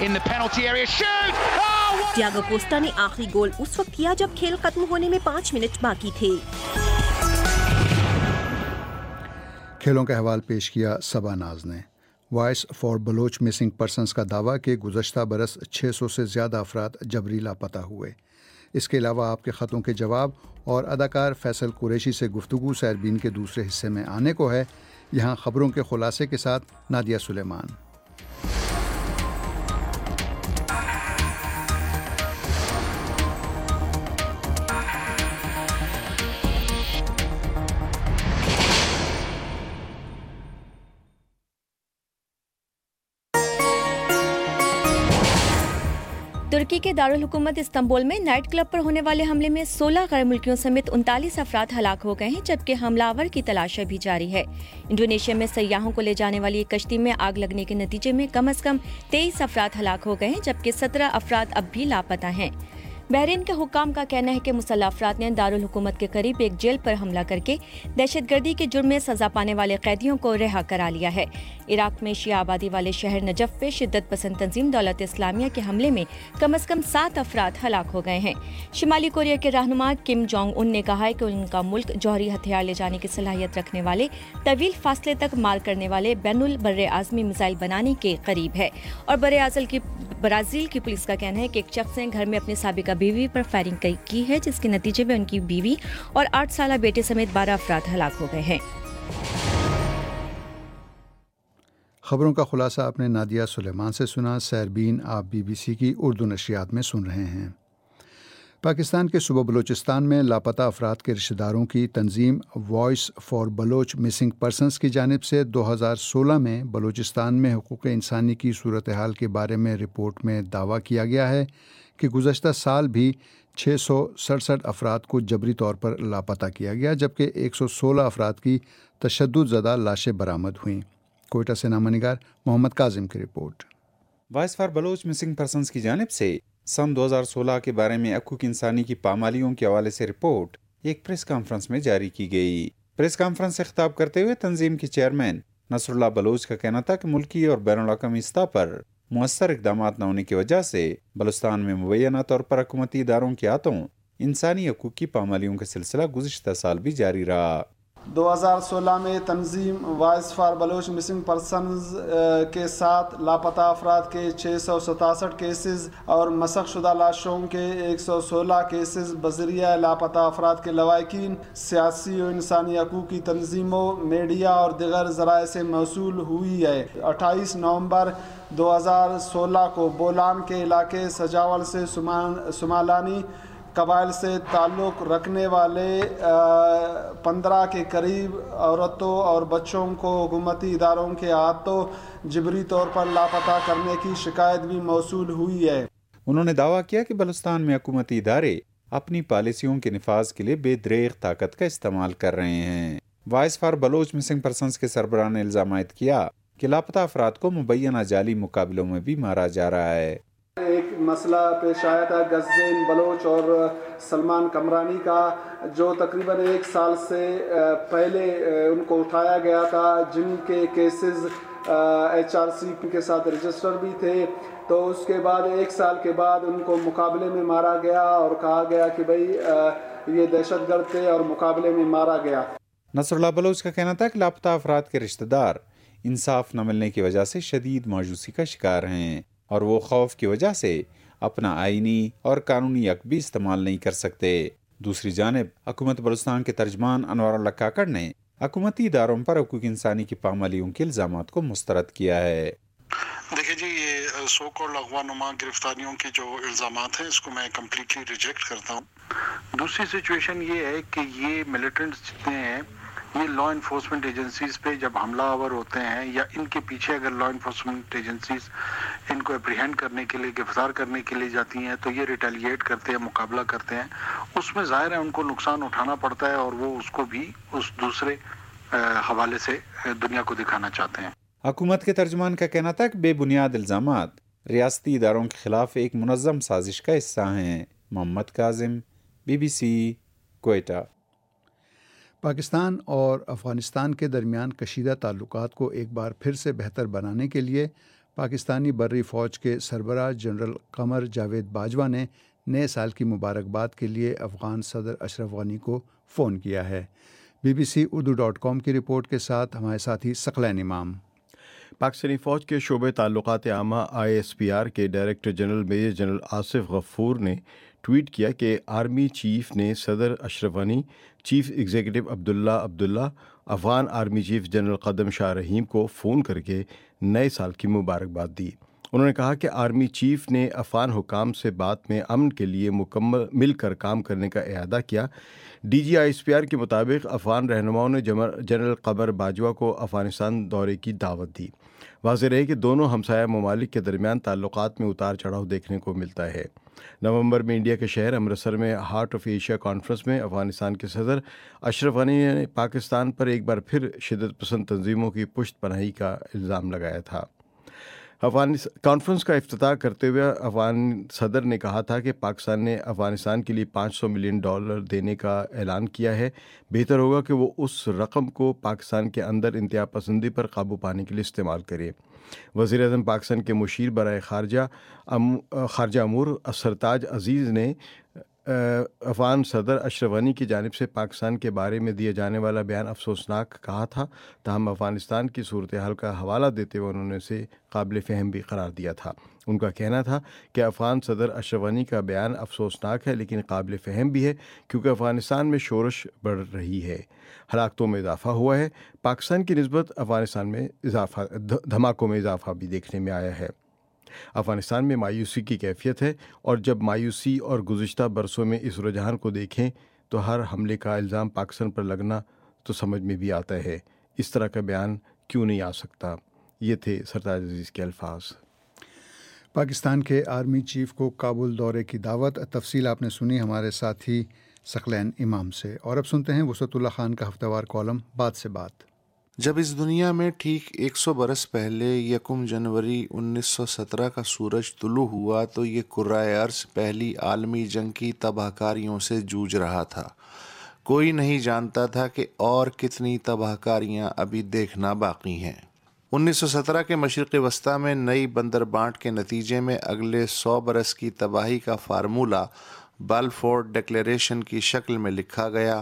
ڈیاگو کوسٹا نے آخری گول اس وقت کیا جب کھیل ختم ہونے میں پانچ منٹ باقی تھے۔ کھیلوں کا حوال پیش کیا صبا ناز نے۔ Voice for Baloch missing persons کا دعویٰ کہ گزشتہ برس چھ سو سے زیادہ افراد جبری لاپتہ ہوئے۔ اس کے علاوہ آپ کے خطوں کے جواب اور اداکار فیصل قریشی سے گفتگو سیربین کے دوسرے حصے میں آنے کو ہے۔ یہاں خبروں کے خلاصے کے ساتھ نادیہ سلیمان۔ ترکی کے دارالحکومت استنبول میں نائٹ کلب پر ہونے والے حملے میں سولہ غیر ملکیوں سمیت انتالیس افراد ہلاک ہو گئے ہیں، جبکہ حملہ آور کی تلاش ابھی جاری ہے۔ انڈونیشیا میں سیاحوں کو لے جانے والی ایک کشتی میں آگ لگنے کے نتیجے میں کم از کم تیئیس افراد ہلاک ہو گئے ہیں، جبکہ سترہ افراد اب بھی لاپتہ ہیں۔ بحرین کے حکام کا کہنا ہے کہ مسلح افراد نے دارالحکومت کے قریب ایک جیل پر حملہ کر کے دہشت گردی کے جرم میں سزا پانے والے قیدیوں کو رہا کرا لیا ہے۔ عراق میں شیعہ آبادی والے شہر نجف پہ شدت پسند تنظیم دولت اسلامیہ کے حملے میں کم از کم سات افراد ہلاک ہو گئے ہیں۔ شمالی کوریا کے رہنما کم جونگ ان نے کہا ہے کہ ان کا ملک جوہری ہتھیار لے جانے کی صلاحیت رکھنے والے طویل فاصلے تک مار کرنے والے بین البر اعظمی میزائل بنانے کے قریب ہے، اور بر اعظم کی برازیل کی پولیس کا کہنا ہے کہ ایک شخص نے گھر میں اپنی سابقہ بیوی پر فائرنگ کی ہے، جس کے نتیجے میں ان کی بیوی اور آٹھ سالہ بیٹے سمیت بارہ افراد ہلاک ہو گئے ہیں۔ خبروں کا خلاصہ آپ نے نادیہ سلیمان سے سنا۔ سیربین آپ بی بی سی کی اردو نشریات میں سن رہے ہیں۔ پاکستان کے صوبہ بلوچستان میں لاپتہ افراد کے رشتہ داروں کی تنظیم voice for Baloch missing persons کی جانب سے دو ہزار سولہ میں بلوچستان میں حقوق انسانی کی صورتحال کے بارے میں رپورٹ میں دعویٰ کیا گیا ہے کہ گزشتہ سال بھی چھ سو سڑسٹھ افراد کو جبری طور پر لاپتہ کیا گیا، جبکہ ایک سو سولہ افراد کی تشدد زدہ لاشیں برآمد ہوئیں۔ کوئٹہ سے نامہ نگار محمد کاظم کی report. Voice for Baloch missing persons کی جانب سے سن دو ہزار سولہ کے بارے میں حقوق انسانی کی پامالیوں کے حوالے سے رپورٹ ایک پریس کانفرنس میں جاری کی گئی۔ پریس کانفرنس سے خطاب کرتے ہوئے تنظیم کے چیئرمین نصر اللہ بلوچ کا کہنا تھا کہ ملکی اور بین الاقوامی سطح پر مؤثر اقدامات نہ ہونے کی وجہ سے بلوچستان میں مبینہ طور پر حکومتی اداروں کے ہاتھوں انسانی حقوق کی پامالیوں کا سلسلہ گزشتہ سال بھی جاری رہا۔ دو ہزار سولہ میں تنظیم voice for Baloch missing persons کے ساتھ لاپتہ افراد کے چھ سو ستاسٹھ کیسز اور مسخ شدہ لاشوں کے ایک سو سولہ کیسز بذریعہ لاپتہ افراد کے لواحقین، سیاسی و انسانی حقوق کی تنظیموں، میڈیا اور دیگر ذرائع سے موصول ہوئی ہے۔ اٹھائیس نومبر دو ہزار سولہ کو بولان کے علاقے سجاول سے سمالانی قبائل سے تعلق رکھنے والے پندرہ کے قریب عورتوں اور بچوں کو حکومتی اداروں کے ہاتھوں جبری طور پر لاپتہ کرنے کی شکایت بھی موصول ہوئی ہے۔ انہوں نے دعویٰ کیا کہ بلوچستان میں حکومتی ادارے اپنی پالیسیوں کے نفاذ کے لیے بے دریغ طاقت کا استعمال کر رہے ہیں۔ Voice for Baloch missing persons کے سربراہ نے الزام عائد کیا کہ لاپتہ افراد کو مبینہ جعلی مقابلوں میں بھی مارا جا رہا ہے۔ ایک مسئلہ پیش آیا تھا غزین بلوچ اور سلمان کمرانی کا، جو تقریباً ایک سال سے پہلے ان کو اٹھایا گیا تھا، جن کے کیسز ایچ آر سی کے ساتھ رجسٹر بھی تھے۔ تو اس کے بعد ایک سال کے بعد ان کو مقابلے میں مارا گیا اور کہا گیا کہ بھئی یہ دہشت گرد تھے اور مقابلے میں مارا گیا۔ نصر اللہ بلوچ کا کہنا تھا کہ لاپتہ افراد کے رشتہ دار انصاف نہ ملنے کی وجہ سے شدید مایوسی کا شکار ہیں اور وہ خوف کی وجہ سے اپنا آئینی اور قانونی حق بھی استعمال نہیں کر سکتے۔ دوسری جانب حکومت بلوچستان کے ترجمان انوار اللہ کاکڑ نے حکومتی اداروں پر حقوق انسانی کی پامالیوں کے الزامات کو مسترد کیا ہے۔ دیکھیں جی، یہ سو کالڈ اغوا نما گرفتاریوں کے جو الزامات ہیں، اس کو میں کمپلیٹلی ریجیکٹ کرتا ہوں۔ دوسری سچویشن یہ ہے کہ یہ ملیٹنٹس جتنے ہیں، یہ لا انفورسمنٹ ایجنسیز پہ جب حملہ آور ہوتے ہیں یا ان کے پیچھے اگر لا انفورسمنٹ ایجنسیز ان کو اپریہینڈ کرنے کے لیے، گرفتار کرنے کے لیے جاتی ہیں، تو یہ ریٹیلیٹ کرتے ہیں، مقابلہ کرتے ہیں۔ اس میں ظاہر ہے ان کو نقصان اٹھانا پڑتا ہے اور وہ اس کو بھی اس دوسرے حوالے سے دنیا کو دکھانا چاہتے ہیں۔ حکومت کے ترجمان کا کہنا تھا کہ بے بنیاد الزامات ریاستی اداروں کے خلاف ایک منظم سازش کا حصہ ہیں۔ Mohammad Kazim, B B C, Quetta. Pakistan اور افغانستان کے درمیان کشیدہ تعلقات کو ایک بار پھر سے بہتر بنانے کے لیے پاکستانی بری فوج کے سربراہ جنرل قمر جاوید باجوہ نے نئے سال کی مبارکباد کے لیے افغان صدر اشرف غنی کو فون کیا ہے۔ B B C Urdu dot com کی رپورٹ کے ساتھ ہمارے ساتھی ثقلین امام۔ پاکستانی فوج کے شعبہ تعلقات عامہ آئی ایس پی آر کے director general major general Asif Ghafoor نے ٹویٹ کیا کہ آرمی چیف نے صدر Ashraf Ghani, chief executive Abdullah Abdullah, Afghan army chief general Qadam Shah رحیم کو فون کر کے نئے سال کی مبارکباد دی۔ انہوں نے کہا کہ آرمی چیف نے افغان حکام سے بات میں امن کے لیے مکمل مل کر کام کرنے کا اعادہ کیا۔ D G I S P R کے مطابق افغان رہنماؤں نے جنرل قمر باجوہ کو افغانستان دورے کی دعوت دی۔ واضح رہے کہ دونوں ہمسایہ ممالک کے درمیان تعلقات میں اتار چڑھاؤ دیکھنے کو ملتا ہے۔ نومبر میں انڈیا کے شہر امرتسر میں ہارٹ آف ایشیا کانفرنس میں افغانستان کے صدر اشرف غنی نے پاکستان پر ایک بار پھر شدت پسند تنظیموں کی پشت پناہی کا الزام لگایا تھا۔ افغان کانفرنس کا افتتاح کرتے ہوئے افغان صدر نے کہا تھا کہ پاکستان نے افغانستان کے لیے پانچ سو ملین ڈالر دینے کا اعلان کیا ہے. بہتر ہوگا کہ وہ اس رقم کو پاکستان کے اندر انتہا پسندی پر قابو پانے کے لیے استعمال کرے. وزیر اعظم پاکستان کے مشیر برائے خارجہ خارجہ امور سرتاج عزیز نے افغان صدر اشرف غنی کی جانب سے پاکستان کے بارے میں دیا جانے والا بیان افسوسناک کہا تھا. تاہم افغانستان کی صورتحال کا حوالہ دیتے ہوئے انہوں نے اسے قابل فہم بھی قرار دیا تھا. ان کا کہنا تھا کہ افغان صدر اشرف غنی کا بیان افسوسناک ہے لیکن قابل فہم بھی ہے کیونکہ افغانستان میں شورش بڑھ رہی ہے، ہلاکتوں میں اضافہ ہوا ہے. پاکستان کی نسبت افغانستان میں اضافہ دھماکوں میں اضافہ بھی دیکھنے میں آیا ہے. افغانستان میں مایوسی کی کیفیت ہے اور جب مایوسی اور گزشتہ برسوں میں اس رجحان کو دیکھیں تو ہر حملے کا الزام پاکستان پر لگنا تو سمجھ میں بھی آتا ہے. اس طرح کا بیان کیوں نہیں آ سکتا. یہ تھے سرتاج عزیز کے الفاظ. پاکستان کے آرمی چیف کو کابل دورے کی دعوت. تفصیل آپ نے سنی ہمارے ساتھی ثقلین امام سے. اور اب سنتے ہیں وسعت اللہ خان کا ہفتہ وار کالم بات سے بات. جب اس دنیا میں ٹھیک ایک سو برس پہلے یکم جنوری انیس سو سترہ کا سورج طلوع ہوا تو یہ کرۂ ارض پہلی عالمی جنگ کی تباہ کاریوں سے جوجھ رہا تھا. کوئی نہیں جانتا تھا کہ اور کتنی تباہ کاریاں ابھی دیکھنا باقی ہیں. انیس سو سترہ کے مشرق وسطیٰ میں نئی بندر بانٹ کے نتیجے میں اگلے سو برس کی تباہی کا فارمولہ بالفور ڈکلیریشن کی شکل میں لکھا گیا.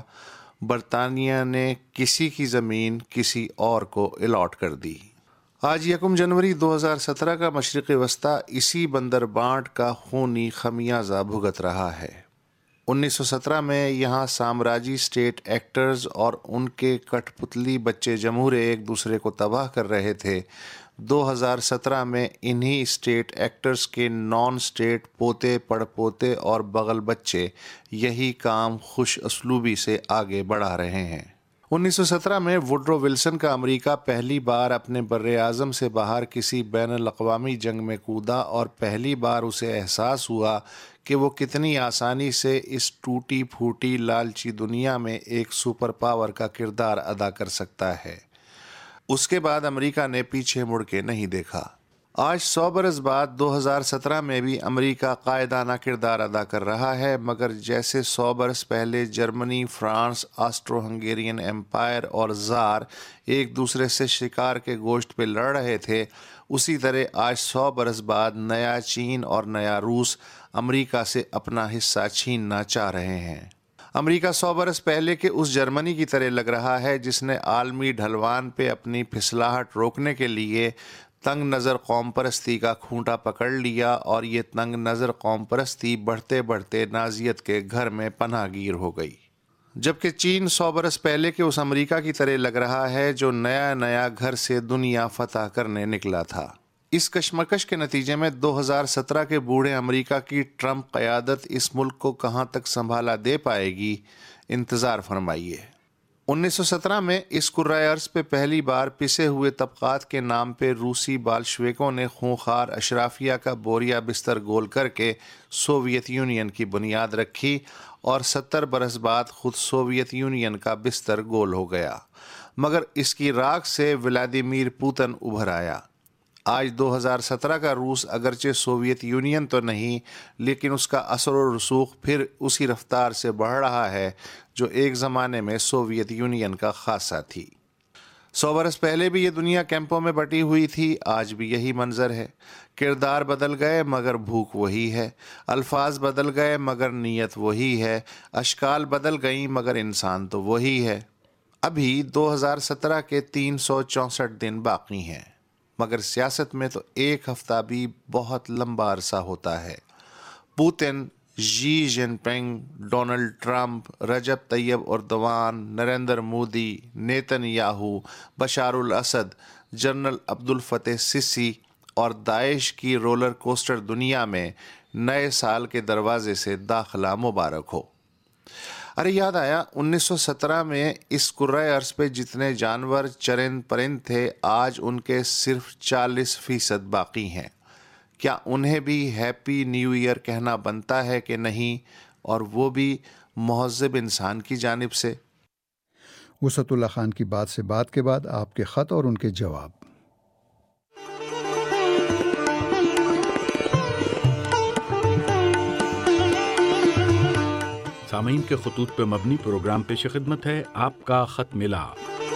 برطانیہ نے کسی کی زمین کسی اور کو الاٹ کر دی. آج یکم جنوری دو ہزار سترہ کا مشرق وسطیٰ اسی بندر بانٹ کا خونی خمیازہ بھگت رہا ہے. انیس سو سترہ میں یہاں سامراجی اسٹیٹ ایکٹرز اور ان کے کٹ پتلی بچے جمہورے ایک دوسرے کو تباہ کر رہے تھے. دو ہزار سترہ میں انہی اسٹیٹ ایکٹرز کے نان اسٹیٹ پوتے پڑ پوتے اور بغل بچے یہی کام خوش اسلوبی سے آگے بڑھا رہے ہیں. انیس سو سترہ میں وڈرو ولسن کا امریکہ پہلی بار اپنے بر اعظم سے باہر کسی بین الاقوامی جنگ میں کودا اور پہلی بار اسے احساس ہوا کہ وہ کتنی آسانی سے اس ٹوٹی پھوٹی لالچی دنیا میں ایک سپر پاور کا کردار ادا کر سکتا ہے. اس کے بعد امریکہ نے پیچھے مڑ کے نہیں دیکھا. آج سو برس بعد دو ہزار سترہ میں بھی امریکہ قائدانہ کردار ادا کر رہا ہے، مگر جیسے سو برس پہلے Germany, France, Austro Hungarian empire اور زار ایک دوسرے سے شکار کے گوشت پہ لڑ رہے تھے، اسی طرح آج سو برس بعد نیا چین اور نیا روس امریکہ سے اپنا حصہ چھیننا چاہ رہے ہیں. امریکہ سو برس پہلے کے اس جرمنی کی طرح لگ رہا ہے جس نے عالمی ڈھلوان پہ اپنی پھسلاہٹ روکنے کے لیے تنگ نظر قوم پرستی کا کھونٹا پکڑ لیا، اور یہ تنگ نظر قوم پرستی بڑھتے بڑھتے نازیت کے گھر میں پناہ گیر ہو گئی. جبکہ چین سو برس پہلے کے اس امریکہ کی طرح لگ رہا ہے جو نیا نیا گھر سے دنیا فتح کرنے نکلا تھا. اس کشمکش کے نتیجے میں دو ہزار سترہ کے بوڑھے امریکہ کی ٹرمپ قیادت اس ملک کو کہاں تک سنبھالا دے پائے گی، انتظار فرمائیے. انیس سو سترہ میں اس کرۂ ارض پہ پہلی بار پسے ہوئے طبقات کے نام پہ روسی بالشویکوں نے خونخوار اشرافیہ کا بوریا بستر گول کر کے سوویت یونین کی بنیاد رکھی، اور ستر برس بعد خود سوویت یونین کا بستر گول ہو گیا. مگر اس کی راکھ سے ولادیمیر پوتن ابھر آیا. آج دو ہزار سترہ کا روس اگرچہ سوویت یونین تو نہیں، لیکن اس کا اثر و رسوخ پھر اسی رفتار سے بڑھ رہا ہے جو ایک زمانے میں سوویت یونین کا خاصہ تھی. سو برس پہلے بھی یہ دنیا کیمپوں میں بٹی ہوئی تھی، آج بھی یہی منظر ہے. کردار بدل گئے مگر بھوک وہی ہے، الفاظ بدل گئے مگر نیت وہی ہے، اشکال بدل گئیں مگر انسان تو وہی ہے. ابھی دو ہزار سترہ کے تین سو چونسٹھ دن باقی ہیں، مگر سیاست میں تو ایک ہفتہ بھی بہت لمبا عرصہ ہوتا ہے. Putin, Xi Jinping, Donald Trump, Recep Tayyip Erdogan, Narendra Modi, Netanyahu, Bashar al Assad, general Abd al Fattah سیسی اور داعش کی رولر کوسٹر دنیا میں نئے سال کے دروازے سے داخلہ مبارک ہو. ارے یاد آیا انیس سو سترہ میں اس کرۂ ارض پہ جتنے جانور چرند پرند تھے آج ان کے صرف چالیس فیصد باقی ہیں. کیا انہیں بھی ہیپی نیو ایئر کہنا بنتا ہے کہ نہیں، اور وہ بھی مہذب انسان کی جانب سے؟ وسعت اللہ خان کی بات سے بات کے بعد آپ کے خط اور ان کے جواب. سامعین کے خطوط پہ مبنی پروگرام پیش خدمت ہے آپ کا خط ملا۔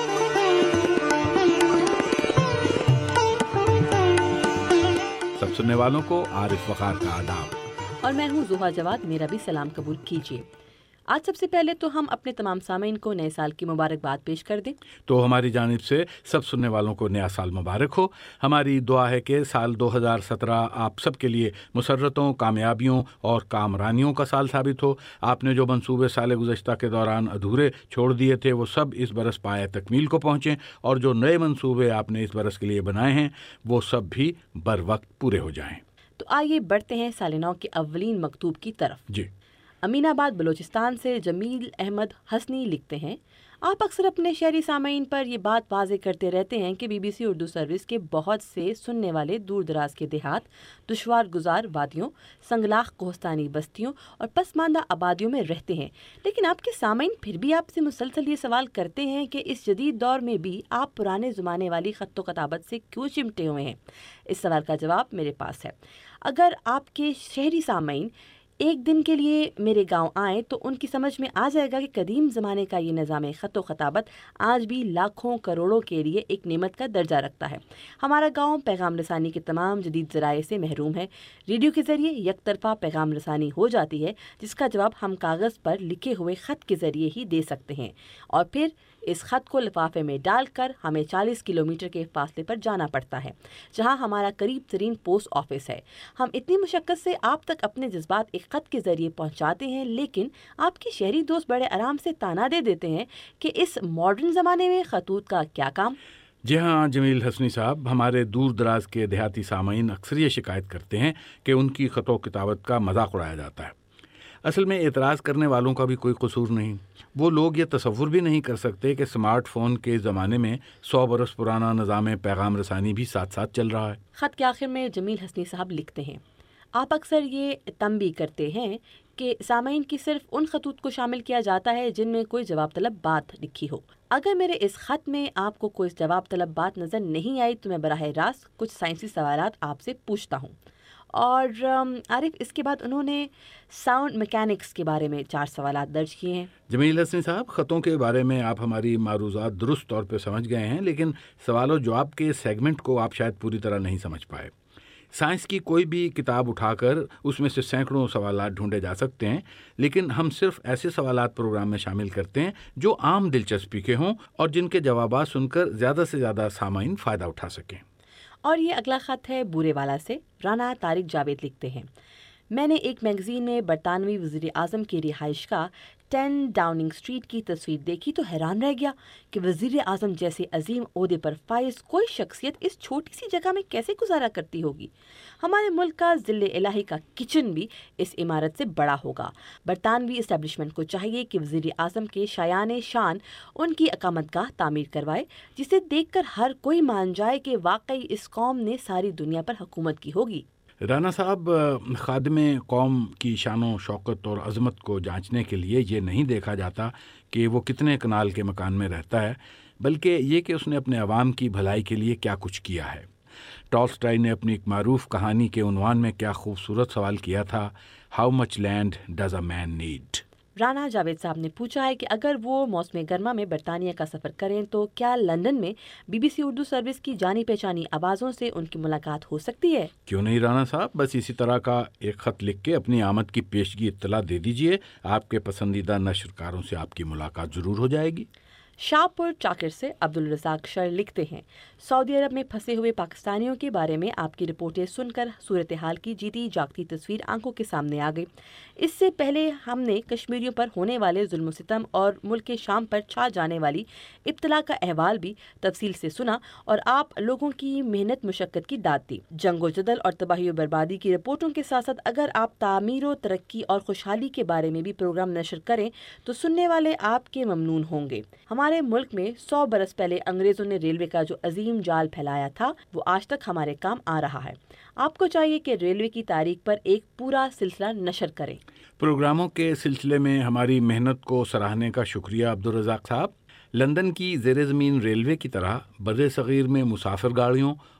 سب سننے والوں کو عارف وقار کا آداب، اور میں ہوں زوہا جواد، میرا بھی سلام قبول کیجیے۔ آج سب سے پہلے تو ہم اپنے تمام سامعین کو نئے سال کی مبارکباد پیش کر دیں۔ تو ہماری جانب سے سب سننے والوں کو نیا سال مبارک ہو۔ ہماری دعا ہے کہ سال دو ہزار سترہ آپ سب کے لیے مسرتوں، کامیابیوں اور کامرانیوں کا سال ثابت ہو۔ آپ نے جو منصوبے سال گزشتہ کے دوران ادھورے چھوڑ دیے تھے وہ سب اس برس پائے تکمیل کو پہنچیں، اور جو نئے منصوبے آپ نے اس برس کے لیے بنائے ہیں وہ سب بھی بر وقت پورے ہو جائیں۔ تو آئیے بڑھتے ہیں سال نو کے اولین مکتوب کی طرف۔ جی، امین آباد بلوچستان سے جمیل احمد حسنی لکھتے ہیں، آپ اکثر اپنے شہری سامعین پر یہ بات واضح کرتے رہتے ہیں کہ B B C Urdu service کے بہت سے سننے والے دور دراز کے دیہات، دشوار گزار وادیوں، سنگلاخ کوہستانی بستیوں اور پسماندہ آبادیوں میں رہتے ہیں، لیکن آپ کے سامعین پھر بھی آپ سے مسلسل یہ سوال کرتے ہیں کہ اس جدید دور میں بھی آپ پرانے زمانے والی خط و کتابت سے کیوں چمٹے ہوئے ہیں۔ اس سوال کا جواب میرے پاس ہے۔ اگر آپ کے شہری سامعین ایک دن کے لیے میرے گاؤں آئیں تو ان کی سمجھ میں آ جائے گا کہ قدیم زمانے کا یہ نظام خط و خطابت آج بھی لاکھوں کروڑوں کے لیے ایک نعمت کا درجہ رکھتا ہے۔ ہمارا گاؤں پیغام رسانی کے تمام جدید ذرائع سے محروم ہے۔ ریڈیو کے ذریعے یک طرفہ پیغام رسانی ہو جاتی ہے، جس کا جواب ہم کاغذ پر لکھے ہوئے خط کے ذریعے ہی دے سکتے ہیں، اور پھر اس خط کو لفافے میں ڈال کر ہمیں چالیس کلومیٹر کے فاصلے پر جانا پڑتا ہے، جہاں ہمارا قریب ترین پوسٹ آفس ہے۔ ہم اتنی مشقت سے آپ تک اپنے جذبات ایک خط کے ذریعے پہنچاتے ہیں، لیکن آپ کے شہری دوست بڑے آرام سے تانا دے دیتے ہیں کہ اس ماڈرن زمانے میں خطوط کا کیا کام۔ جی ہاں جمیل حسنی صاحب، ہمارے دور دراز کے دیہاتی سامعین اکثر یہ شکایت کرتے ہیں کہ ان کی خط و کتابت کا مذاق اڑایا جاتا ہے۔ اصل میں اعتراض کرنے والوں کا بھی کوئی قصور نہیں۔ وہ لوگ یہ تصور بھی نہیں کر سکتے کہ سمارٹ فون کے زمانے میں سو برس پرانا نظام پیغام رسانی بھی ساتھ ساتھ چل رہا ہے۔ خط کے آخر میں جمیل حسنی صاحب لکھتے ہیں، آپ اکثر یہ تنبیہ کرتے ہیں کہ سامعین کی صرف ان خطوط کو شامل کیا جاتا ہے جن میں کوئی جواب طلب بات لکھی ہو۔ اگر میرے اس خط میں آپ کو کوئی جواب طلب بات نظر نہیں آئی تو میں براہ راست کچھ سائنسی سوالات آپ سے پوچھتا ہوں۔ اور عارف اس کے بعد انہوں نے ساؤنڈ میکینکس کے بارے میں چار سوالات درج کیے ہیں۔ جمیل حسنی صاحب، خطوں کے بارے میں آپ ہماری معروضات درست طور پہ سمجھ گئے ہیں، لیکن سوال و جواب کے سیگمنٹ کو آپ شاید پوری طرح نہیں سمجھ پائے۔ سائنس کی کوئی بھی کتاب اٹھا کر اس میں سے سینکڑوں سوالات ڈھونڈے جا سکتے ہیں، لیکن ہم صرف ایسے سوالات پروگرام میں شامل کرتے ہیں جو عام دلچسپی کے ہوں اور جن کے جوابات سن کر زیادہ سے زیادہ سامعین فائدہ اٹھا سکیں۔ اور یہ اگلا خط ہے بورے والا سے۔ رانا طارق جاوید لکھتے ہیں، میں نے ایک میگزین میں برطانوی وزیر اعظم کی رہائش گاہ ٹین ڈاؤننگ اسٹریٹ کی تصویر دیکھی تو حیران رہ گیا کہ وزیر اعظم جیسے عظیم عہدے پر فائز کوئی شخصیت اس چھوٹی سی جگہ میں کیسے گزارا کرتی ہوگی۔ ہمارے ملک کا ذل الہی کا کچن بھی اس عمارت سے بڑا ہوگا۔ برطانوی اسٹیبلشمنٹ کو چاہیے کہ وزیر اعظم کے شایان شان ان کی اقامت گاہ تعمیر کروائے، جسے دیکھ کر ہر کوئی مان جائے کہ واقعی اس قوم نے ساری دنیا پر حکومت کی ہوگی۔ رانا صاحب، خادم قوم کی شان و شوکت اور عظمت کو جانچنے کے لیے یہ نہیں دیکھا جاتا کہ وہ کتنے کنال کے مکان میں رہتا ہے، بلکہ یہ کہ اس نے اپنے عوام کی بھلائی کے لیے کیا کچھ کیا ہے۔ ٹالسٹائی نے اپنی ایک معروف کہانی کے عنوان میں کیا خوبصورت سوال کیا تھا، how much land does a man need? Rana Javed sahab نے پوچھا ہے کہ اگر وہ موسم گرما میں برطانیہ کا سفر کریں تو کیا لندن میں B B C Urdu service کی جانی پہچانی آوازوں سے ان کی ملاقات ہو سکتی ہے؟ کیوں نہیں رانا صاحب، بس اسی طرح کا ایک خط لکھ کے اپنی آمد کی پیشگی اطلاع دے دیجئے، آپ کے پسندیدہ نشرکاروں سے آپ کی ملاقات ضرور ہو جائے گی۔ شاہپور چاکر سے عبد الرزاق شر لکھتے ہیں، سعودی عرب میں پھنسے ہوئے پاکستانیوں کے بارے میں آپ کی رپورٹیں سن کر صورتحال کی جیتی جاگتی تصویر آنکھوں کے سامنے آ گئی۔ اس سے پہلے ہم نے کشمیریوں پر ہونے والے ظلم و ستم اور ملک شام پر چھا جانے والی ابتلا کا احوال بھی تفصیل سے سنا اور آپ لوگوں کی محنت مشقت کی داد دی۔ جنگ و جدل اور تباہی و بربادی کی رپورٹوں کے ساتھ ساتھ اگر آپ تعمیر و ترقی اور خوشحالی کے بارے میں بھی پروگرام نشر کریں تو سننے والے آپ کے ممنون ہوں گے۔ ہمارے ملک میں سو برس پہلے انگریزوں نے ریلوے کا جو عظیم جال پھیلایا تھا وہ آج تک ہمارے کام آ رہا ہے۔ آپ کو چاہیے کہ ریلوے کی تاریخ پر ایک پورا سلسلہ نشر کریں۔ پروگراموں کے سلسلے میں ہماری محنت کو سراہنے کا شکریہ عبد الرزاق صاحب۔ لندن کی زیر زمین ریلوے کی طرح بر صغیر میں مسافر گاڑیوں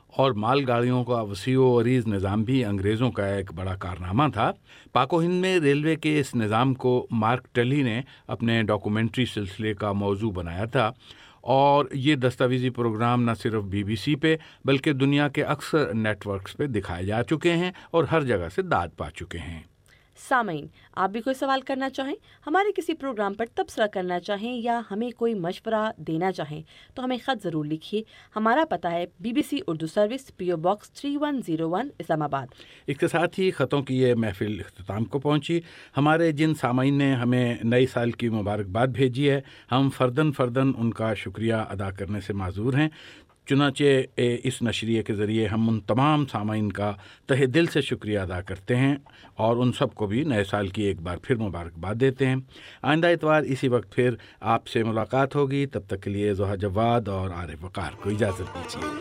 اور مال گاڑیوں کا وسیع و عریض نظام بھی انگریزوں کا ایک بڑا کارنامہ تھا۔ پاک و ہند میں ریلوے کے اس نظام کو مارک ٹلی نے اپنے ڈاکومنٹری سلسلے کا موضوع بنایا تھا، اور یہ دستاویزی پروگرام نہ صرف بی بی سی پہ بلکہ دنیا کے اکثر نیٹ ورکس پہ دکھائے جا چکے ہیں اور ہر جگہ سے داد پا چکے ہیں۔ سامعین، آپ بھی کوئی سوال کرنا چاہیں، ہمارے کسی پروگرام پر تبصرہ کرنا چاہیں یا ہمیں کوئی مشورہ دینا چاہیں تو ہمیں خط ضرور لکھیے۔ ہمارا پتہ ہے B B C Urdu service, P O box three one zero one, Islamabad. اس کے ساتھ ہی خطوں کی یہ محفل اختتام کو پہنچی۔ ہمارے جن سامعین نے ہمیں نئے سال کی مبارکباد بھیجی ہے، ہم فردن فردن ان کا شکریہ ادا کرنے سے معذور ہیں۔ چنانچہ اس نشریے کے ذریعے ہم ان تمام سامعین کا تہہ دل سے شکریہ ادا کرتے ہیں اور ان سب کو بھی نئے سال کی ایک بار پھر مبارکباد دیتے ہیں۔ آئندہ اتوار اسی وقت پھر آپ سے ملاقات ہوگی۔ تب تک کے لیے ضحیٰ جواد اور عارف وقار کو اجازت دیجیے۔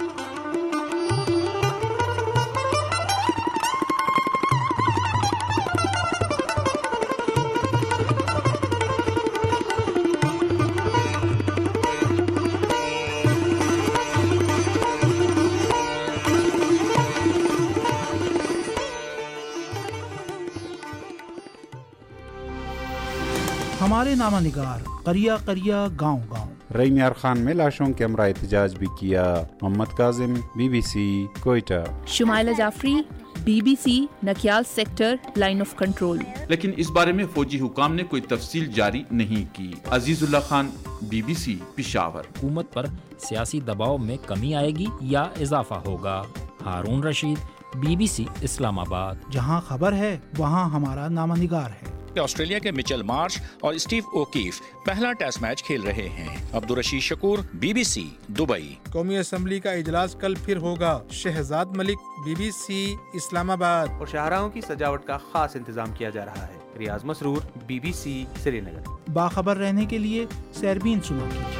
ہمارے نامہ نگار قریہ قریہ گاؤں گاؤں۔ رئی یار خان میں لاشوں کے ہمراہ احتجاج بھی کیا۔ Mohammad Kazim, B B C Quetta. Shumaila Jafri, B B C Nakyal sector, line of control. لیکن اس بارے میں فوجی حکام نے کوئی تفصیل جاری نہیں کی۔ عزیز اللہ Khan, B B C Peshawar. حکومت پر سیاسی دباؤ میں کمی آئے گی یا اضافہ ہوگا؟ Haroon Rashid, B B C Islamabad. جہاں خبر ہے وہاں ہمارا نامہ نگار ہے۔ آسٹریلیا کے مچل مارش اور اسٹیو اوکیف پہلا ٹیسٹ میچ کھیل رہے ہیں۔ Abdul Rashid Shakoor, B B C Dubai. قومی اسمبلی کا اجلاس کل پھر ہوگا۔ Shahzad Malik, B B C Islamabad. اور شاہراہوں کی سجاوٹ کا خاص انتظام کیا جا رہا ہے۔ Riaz Masroor, B B C Srinagar. باخبر رہنے کے لیے سیربین سنو کیجیے۔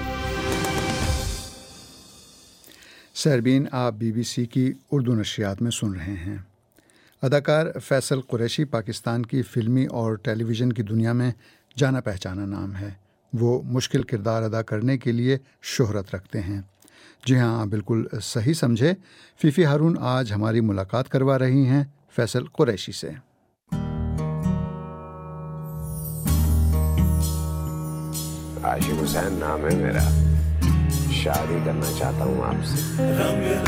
سیربین آپ بی بی سی کی اردو نشریات میں سن رہے ہیں۔ اداکار فیصل قریشی پاکستان کی فلمی اور ٹیلی ویژن کی دنیا میں جانا پہچانا نام ہے۔ وہ مشکل کردار ادا کرنے کے لیے شہرت رکھتے ہیں۔ جی ہاں، بالکل صحیح سمجھے۔ فیفی ہارون آج ہماری ملاقات کروا رہی ہیں فیصل قریشی سے۔ عاشق حسین نام ہے میرا، شادی کرنا چاہتا ہوں آپ سے۔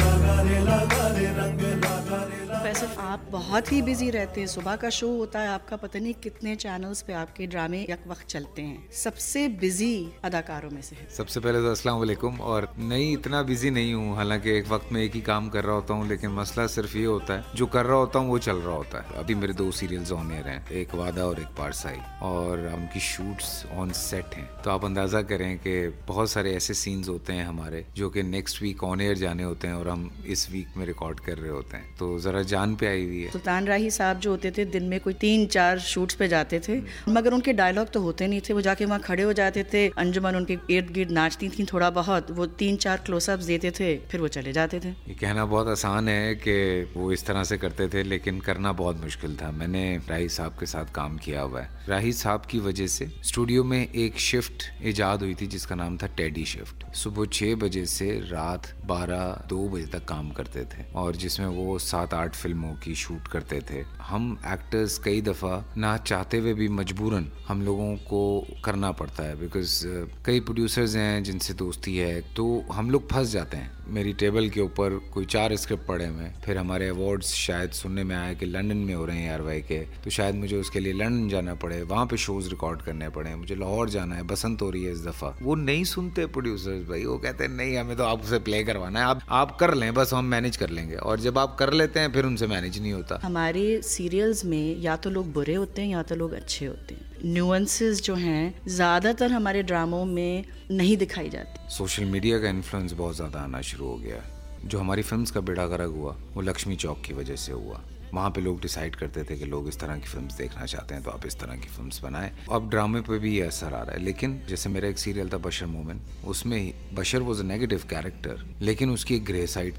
فیصل، آپ بہت ہی بزی رہتے ہیں، صبح کا شو ہوتا ہے آپ کا، پتہ نہیں کتنے چینلز پہ آپ کے ڈرامے یک وقت چلتے ہیں، سب سے بزی اداکاروں میں سے ہے۔ سب سے پہلے تو السلام علیکم۔ اور نہیں، اتنا بزی نہیں ہوں، حالانکہ ایک وقت میں ایک ہی کام کر رہا ہوتا ہوں، لیکن مسئلہ صرف یہ ہوتا ہے جو کر رہا ہوتا ہوں وہ چل رہا ہوتا ہے۔ ابھی میرے دو سیریلز آن ایئر ہیں، ایک وعدہ اور ایک پارسائی، اور ہم کی شوٹس آن سیٹ ہیں۔ تو آپ اندازہ کریں کہ بہت سارے ایسے سینز ہوتے ہیں ہمارے جو کہ نیکسٹ ویک آن ایئر جانے ہوتے ہیں اور ہم اس ویک میں ریکارڈ کر رہے ہوتے ہیں، تو ذرا جان پہ آئی ہوئی ہے۔ سلطان راہی صاحب جو ہوتے تھے دن میں کوئی تین چار شوٹس پہ جاتے تھے، مگر ان کے ڈائلاگ تو ہوتے نہیں تھے، وہ جا کے وہاں کھڑے ہو جاتے تھے، انجمن ان کے ارد گرد ناچتی تھیں تھوڑا بہت، وہ تین چار کلوز اپس دیتے تھے، پھر وہ چلے جاتے تھے۔ یہ کہنا بہت آسان ہے کہ وہ اس طرح سے کرتے تھے، لیکن کرنا بہت مشکل تھا۔ میں نے راہی صاحب کے ساتھ کام کیا ہوا ہے۔ راہی صاحب کی وجہ سے اسٹوڈیو میں ایک شفٹ ایجاد ہوئی تھی جس کا نام تھا ٹیڈی شفٹ۔ صبح چھ بجے سے رات بارہ دو بجے تک کام کرتے تھے، اور جس میں وہ سات آٹھ فلموں کی شوٹ کرتے تھے۔ ہم ایکٹرز کئی دفعہ نہ چاہتے ہوئے بھی مجبوراً ہم لوگوں کو کرنا پڑتا ہے، بیکاز کئی پروڈیوسرز ہیں جن سے دوستی ہے، تو ہم لوگ پھنس جاتے ہیں۔ میری ٹیبل کے اوپر کوئی چار اسکرپٹ پڑے ہوئے ہیں، پھر ہمارے ایوارڈز شاید سننے میں آئے کہ لنڈن میں ہو رہے ہیں آر وائی کے، تو شاید مجھے اس کے لیے لنڈن جانا پڑے، وہاں پہ شوز ریکارڈ کرنے پڑے، مجھے لاہور جانا ہے، بسنت ہو رہی ہے اس دفعہ۔ وہ نہیں سنتے پروڈیوسرز بھائی، وہ کہتے ہیں نہیں ہمیں تو آپ سے پلے کروانا ہے، آپ آپ کر لیں بس، ہم مینیج کر لیں گے، اور جب آپ کر لیتے ہیں پھر ان سے مینیج نہیں ہوتا۔ ہمارے سیریلز میں یا تو لوگ برے ہوتے ہیں یا تو لوگ اچھے ہوتے ہیں، نیوانسز جو ہیں زیادہ تر ہمارے ڈراموں میں نہیں دکھائی جاتی۔ سوشل میڈیا کا انفلوئنس بہت زیادہ آنا شروع ہو گیا۔ جو ہماری فلمز کا بیڑا غرق ہوا وہ لکشمی چوک کی وجہ سے ہوا۔ وہاں پہ لوگ ڈیسائیڈ کرتے تھے کہ لوگ اس طرح کی فلمز دیکھنا چاہتے ہیں تو آپ اس طرح کی فلمز بنائیں۔ اب ڈرامے پہ بھی یہ اثر آ رہا ہے، لیکن جیسے میرا ایک سیریل تھا بشر مومن، اس میں بشر واز اے نیگیٹو کیریکٹر، لیکن اس کی ایک گرے سائڈ تھی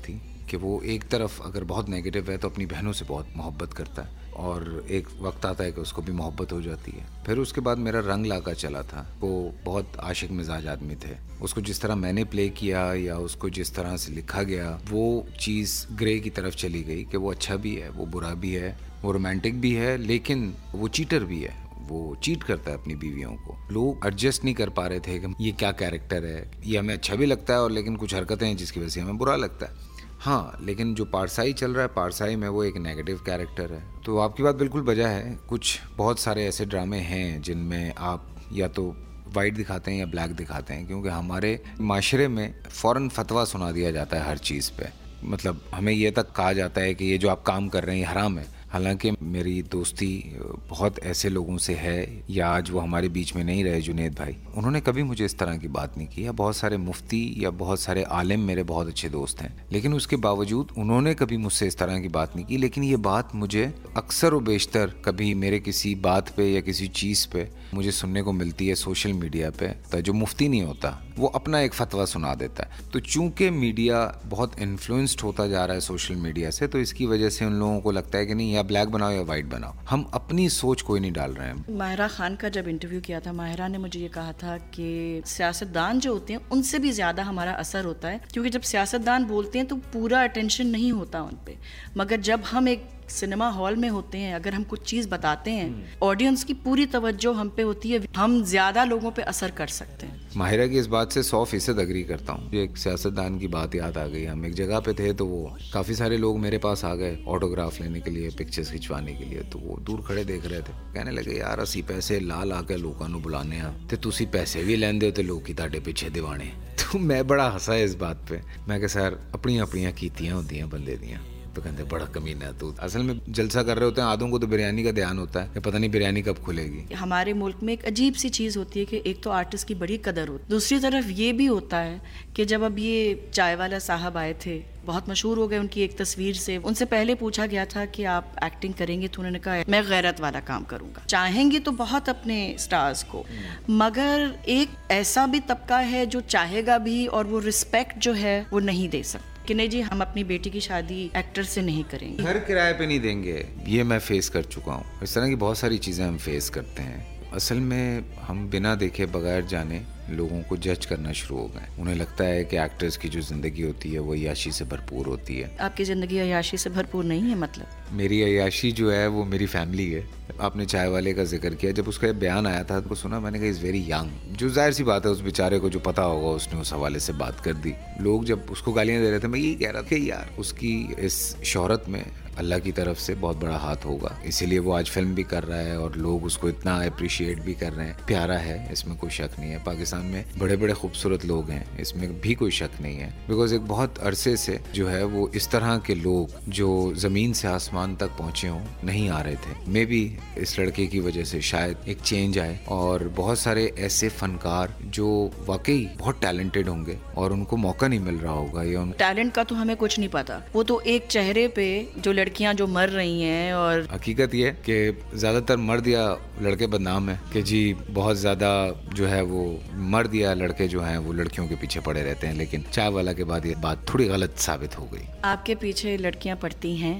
کہ وہ ایک طرف اگر بہت نیگیٹو ہے تو اپنی بہنوں سے بہت محبت کرتا ہے، اور ایک وقت آتا ہے کہ اس کو بھی محبت ہو جاتی ہے. پھر اس کے بعد میرا رنگ لاکا چلا تھا، وہ بہت عاشق مزاج آدمی تھے. اس کو جس طرح میں نے پلے کیا یا اس کو جس طرح سے لکھا گیا وہ چیز گرے کی طرف چلی گئی کہ وہ اچھا بھی ہے، وہ برا بھی ہے، وہ رومانٹک بھی ہے، لیکن وہ چیٹر بھی ہے، وہ چیٹ کرتا ہے اپنی بیویوں کو. لوگ ایڈجسٹ نہیں کر پا رہے تھے کہ یہ کیا کیریکٹر ہے، یہ ہمیں اچھا بھی لگتا ہے اور لیکن کچھ حرکتیں ہیں جس کی وجہ سے ہمیں برا لگتا ہے. ہاں لیکن جو پارسائی چل رہا ہے، پارسائی میں وہ ایک نیگیٹو کیریکٹر ہے. تو آپ کی بات بالکل بجا ہے. کچھ بہت سارے ایسے ڈرامے ہیں جن میں آپ یا تو وائٹ دکھاتے ہیں یا بلیک دکھاتے ہیں، کیونکہ ہمارے معاشرے میں فوراً فتویٰ سنا دیا جاتا ہے ہر چیز پہ. مطلب ہمیں یہ تک کہا جاتا ہے کہ یہ جو آپ کام کر رہے ہیں یہ حرام ہے. حالانکہ میری دوستی بہت ایسے لوگوں سے ہے، یا آج وہ ہمارے بیچ میں نہیں رہے، جنید بھائی، انہوں نے کبھی مجھے اس طرح کی بات نہیں کی. یا بہت سارے مفتی یا بہت سارے عالم میرے بہت اچھے دوست ہیں، لیکن اس کے باوجود انہوں نے کبھی مجھ سے اس طرح کی بات نہیں کی. لیکن یہ بات مجھے اکثر و بیشتر کبھی میرے کسی بات پہ یا کسی چیز پہ مجھے سننے کو ملتی ہے سوشل میڈیا پہ. تو جو مفتی نہیں ہوتا وہ اپنا ایک فتویٰ سنا دیتا ہے. تو چونکہ میڈیا بہت انفلوئنسڈ ہوتا جا رہا ہے سوشل میڈیا سے، تو اس کی وجہ سے ان لوگوں کو لگتا ہے کہ نہیں یا بلیک بناؤ یا وائٹ بناؤ، ہم اپنی سوچ کوئی نہیں ڈال رہے ہیں. ماہرہ خان کا جب انٹرویو کیا تھا، ماہرہ نے مجھے یہ کہا تھا کہ سیاستدان جو ہوتے ہیں ان سے بھی زیادہ ہمارا اثر ہوتا ہے، کیونکہ جب سیاستدان بولتے ہیں تو پورا اٹینشن نہیں ہوتا ان پہ، مگر جب ہم ایک سنیما ہال میں ہوتے ہیں، اگر ہم کچھ چیز بتاتے ہیں، آڈینس کی پوری توجہ ہم پہ ہوتی ہے، ہم زیادہ لوگوں پہ اثر کر سکتے ہیں. ماہرہ کی اس بات سے سو فیصد اگری کرتا ہوں. ایک سیاستدان کی بات یاد آ گئی. ہم ایک جگہ پہ تھے تو وہ کافی سارے لوگ میرے پاس آ گئے آٹوگراف لینے کے لیے، پکچرز کھنچوانے کے لیے. تو وہ دور کھڑے دیکھ رہے تھے، کہنے لگے یار اسی پیسے لا لا کے لوگوں نو بلانے ہاں تے تسی پیسے بھی لیندے ہو تے لوگ کی تہاڈے پیچھے دیوانے. تو میں بڑا ہنسا اس بات پہ. میں کہ سر اپنی اپنی کیتیاں ہوندیاں بندے دیاں. تو کہتے بڑا کمینہ ہے تو. اصل میں جلسہ کر رہے ہوتے ہیں، آدھوں کو تو بریانی کا دھیان ہوتا ہے کہ پتہ نہیں بریانی کب کھلے گی. ہمارے ملک میں ایک عجیب سی چیز ہوتی ہے کہ ایک تو آرٹسٹ کی بڑی قدر ہوتی ہے، دوسری طرف یہ بھی ہوتا ہے کہ جب اب یہ چائے والا صاحب آئے تھے، بہت مشہور ہو گئے ان کی ایک تصویر سے. ان سے پہلے پوچھا گیا تھا کہ آپ ایکٹنگ کریں گے، تو انہوں نے کہا میں غیرت والا کام کروں گا. چاہیں گے تو بہت اپنے سٹارز کو، مگر ایک ایسا بھی طبقہ ہے جو چاہے گا بھی اور وہ رسپیکٹ جو ہے وہ نہیں دے سکتا کہ نہیں جی ہم اپنی بیٹی کی شادی ایکٹر سے نہیں کریں گے، گھر کرائے پہ نہیں دیں گے. یہ میں فیس کر چکا ہوں. اس طرح کی بہت ساری چیزیں ہم فیس کرتے ہیں. اصل میں ہم بنا دیکھے بغیر جانے لوگوں کو جج کرنا شروع ہو گئے. انہیں لگتا ہے کہ ایکٹرز کی جو زندگی ہوتی ہے وہ عیاشی سے بھرپور ہوتی ہے. آپ کی زندگی عیاشی سے بھرپور نہیں ہے؟ مطلب میری عیاشی جو ہے وہ میری فیملی ہے. آپ نے چائے والے کا ذکر کیا، جب اس کا بیان آیا تھا تو سنا میں نے کہا از ویری ینگ. جو ظاہر سی بات ہے اس بیچارے کو جو پتا ہوگا اس نے اس حوالے سے بات کر دی. لوگ جب اس کو گالیاں دے رہے تھے میں یہی کہہ رہا تھا کہ یار اس کی اس شہرت میں اللہ کی طرف سے بہت بڑا ہاتھ ہوگا، اسی لیے وہ آج فلم بھی کر رہا ہے اور لوگ اس کو اتنا اپریشیٹ بھی کر رہے ہیں. پیارا ہے، اس میں کوئی شک نہیں ہے. پاکستان میں بڑے بڑے خوبصورت لوگ ہیں، اس میں بھی کوئی شک نہیں ہے. بیکاز ایک بہت عرصے سے جو ہے وہ اس طرح کے لوگ جو زمین سے آسمان تک پہنچے ہوں نہیں آ رہے تھے. میں بھی اس لڑکے کی وجہ سے شاید ایک چینج آئے، اور بہت سارے ایسے فنکار جو واقعی بہت ٹیلنٹڈ ہوں گے اور ان کو موقع نہیں مل رہا ہوگا. یا ان ٹیلنٹ کا تو ہمیں کچھ نہیں پتا، وہ تو ایک چہرے پہ جو لڑکیاں جو مر رہی ہیں. اور حقیقت یہ کہ زیادہ تر مرد یا لڑکے بدنام ہیں کہ جی بہت زیادہ جو ہے وہ مرد یا لڑکے جو ہیں وہ لڑکیوں کے پیچھے پڑے رہتے ہیں. لیکن چائے والا کے بعد یہ بات تھوڑی غلط ثابت ہو گئی. آپ کے پیچھے لڑکیاں پڑتی ہیں؟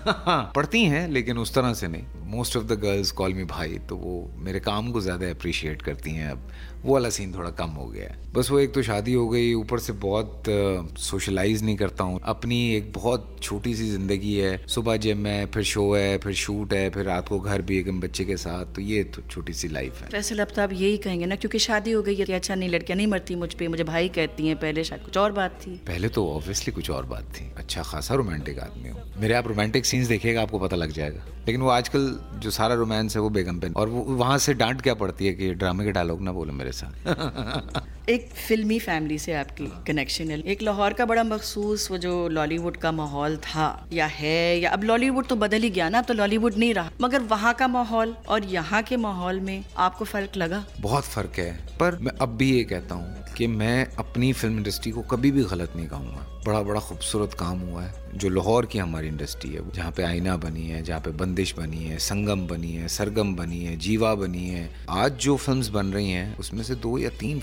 پڑتی ہیں لیکن اس طرح سے نہیں. Most of the girls call me بھائی، تو وہ میرے کام کو زیادہ اپریشیٹ کرتی ہیں. اب وہ والا سین تھوڑا کم ہو گیا ہے. بس وہ ایک تو شادی ہو گئی، اوپر سے بہت سوشلائز نہیں کرتا ہوں. اپنی ایک بہت چھوٹی سی زندگی ہے. صبح جم ہے، پھر شو ہے، پھر شوٹ ہے، پھر رات کو گھر بھی ایک بچے کے ساتھ. تو یہ تو چھوٹی سی لائف ہے. فیصل اب تو آپ یہی کہیں گے نا کیونکہ شادی ہو گئی ہے کہ اچھا نہیں لڑکیاں نہیں مرتی مجھ پہ، مجھے بھائی کہتی ہیں. پہلے شاید کچھ اور بات تھی. پہلے تو اوبویسلی کچھ اور بات تھی. اچھا خاصا رومانٹک آدمی ہوں. میرے آپ رومانٹک سینز دیکھیے گا آپ کو پتہ لگ جائے گا. لیکن وہ آج کل جو سارا رومانس ہے وہ بیگم پہ، اور وہ وہاں سے ڈانٹ کیا پڑتی ہے کہ ڈرامے کے ڈائلاگ نہ بولو میرے ساتھ. ایک فلمی فیملی سے آپ کی کنیکشن ہے. ایک لاہور کا بڑا مخصوص وہ جو لالی ووڈ کا ماحول تھا یا ہے، یا اب لالی ووڈ تو بدل ہی گیا نا، تو لالی ووڈ نہیں رہا، مگر وہاں کا ماحول اور یہاں کے ماحول میں آپ کو فرق لگا؟ بہت فرق ہے. پر میں اب بھی یہ کہتا ہوں کہ میں اپنی فلم انڈسٹری کو کبھی بھی غلط نہیں کہوں گا. بڑا بڑا خوبصورت کام ہوا ہے جو لاہور کی ہماری انڈسٹری ہے، جہاں پہ آئینہ بنی ہے، جہاں پہ بندش بنی ہے، سنگم بنی ہے، سرگم بنی ہے، جیوا بنی ہے. آج جو فلمز بن رہی ہیں اس میں سے دو یا تین فلمیں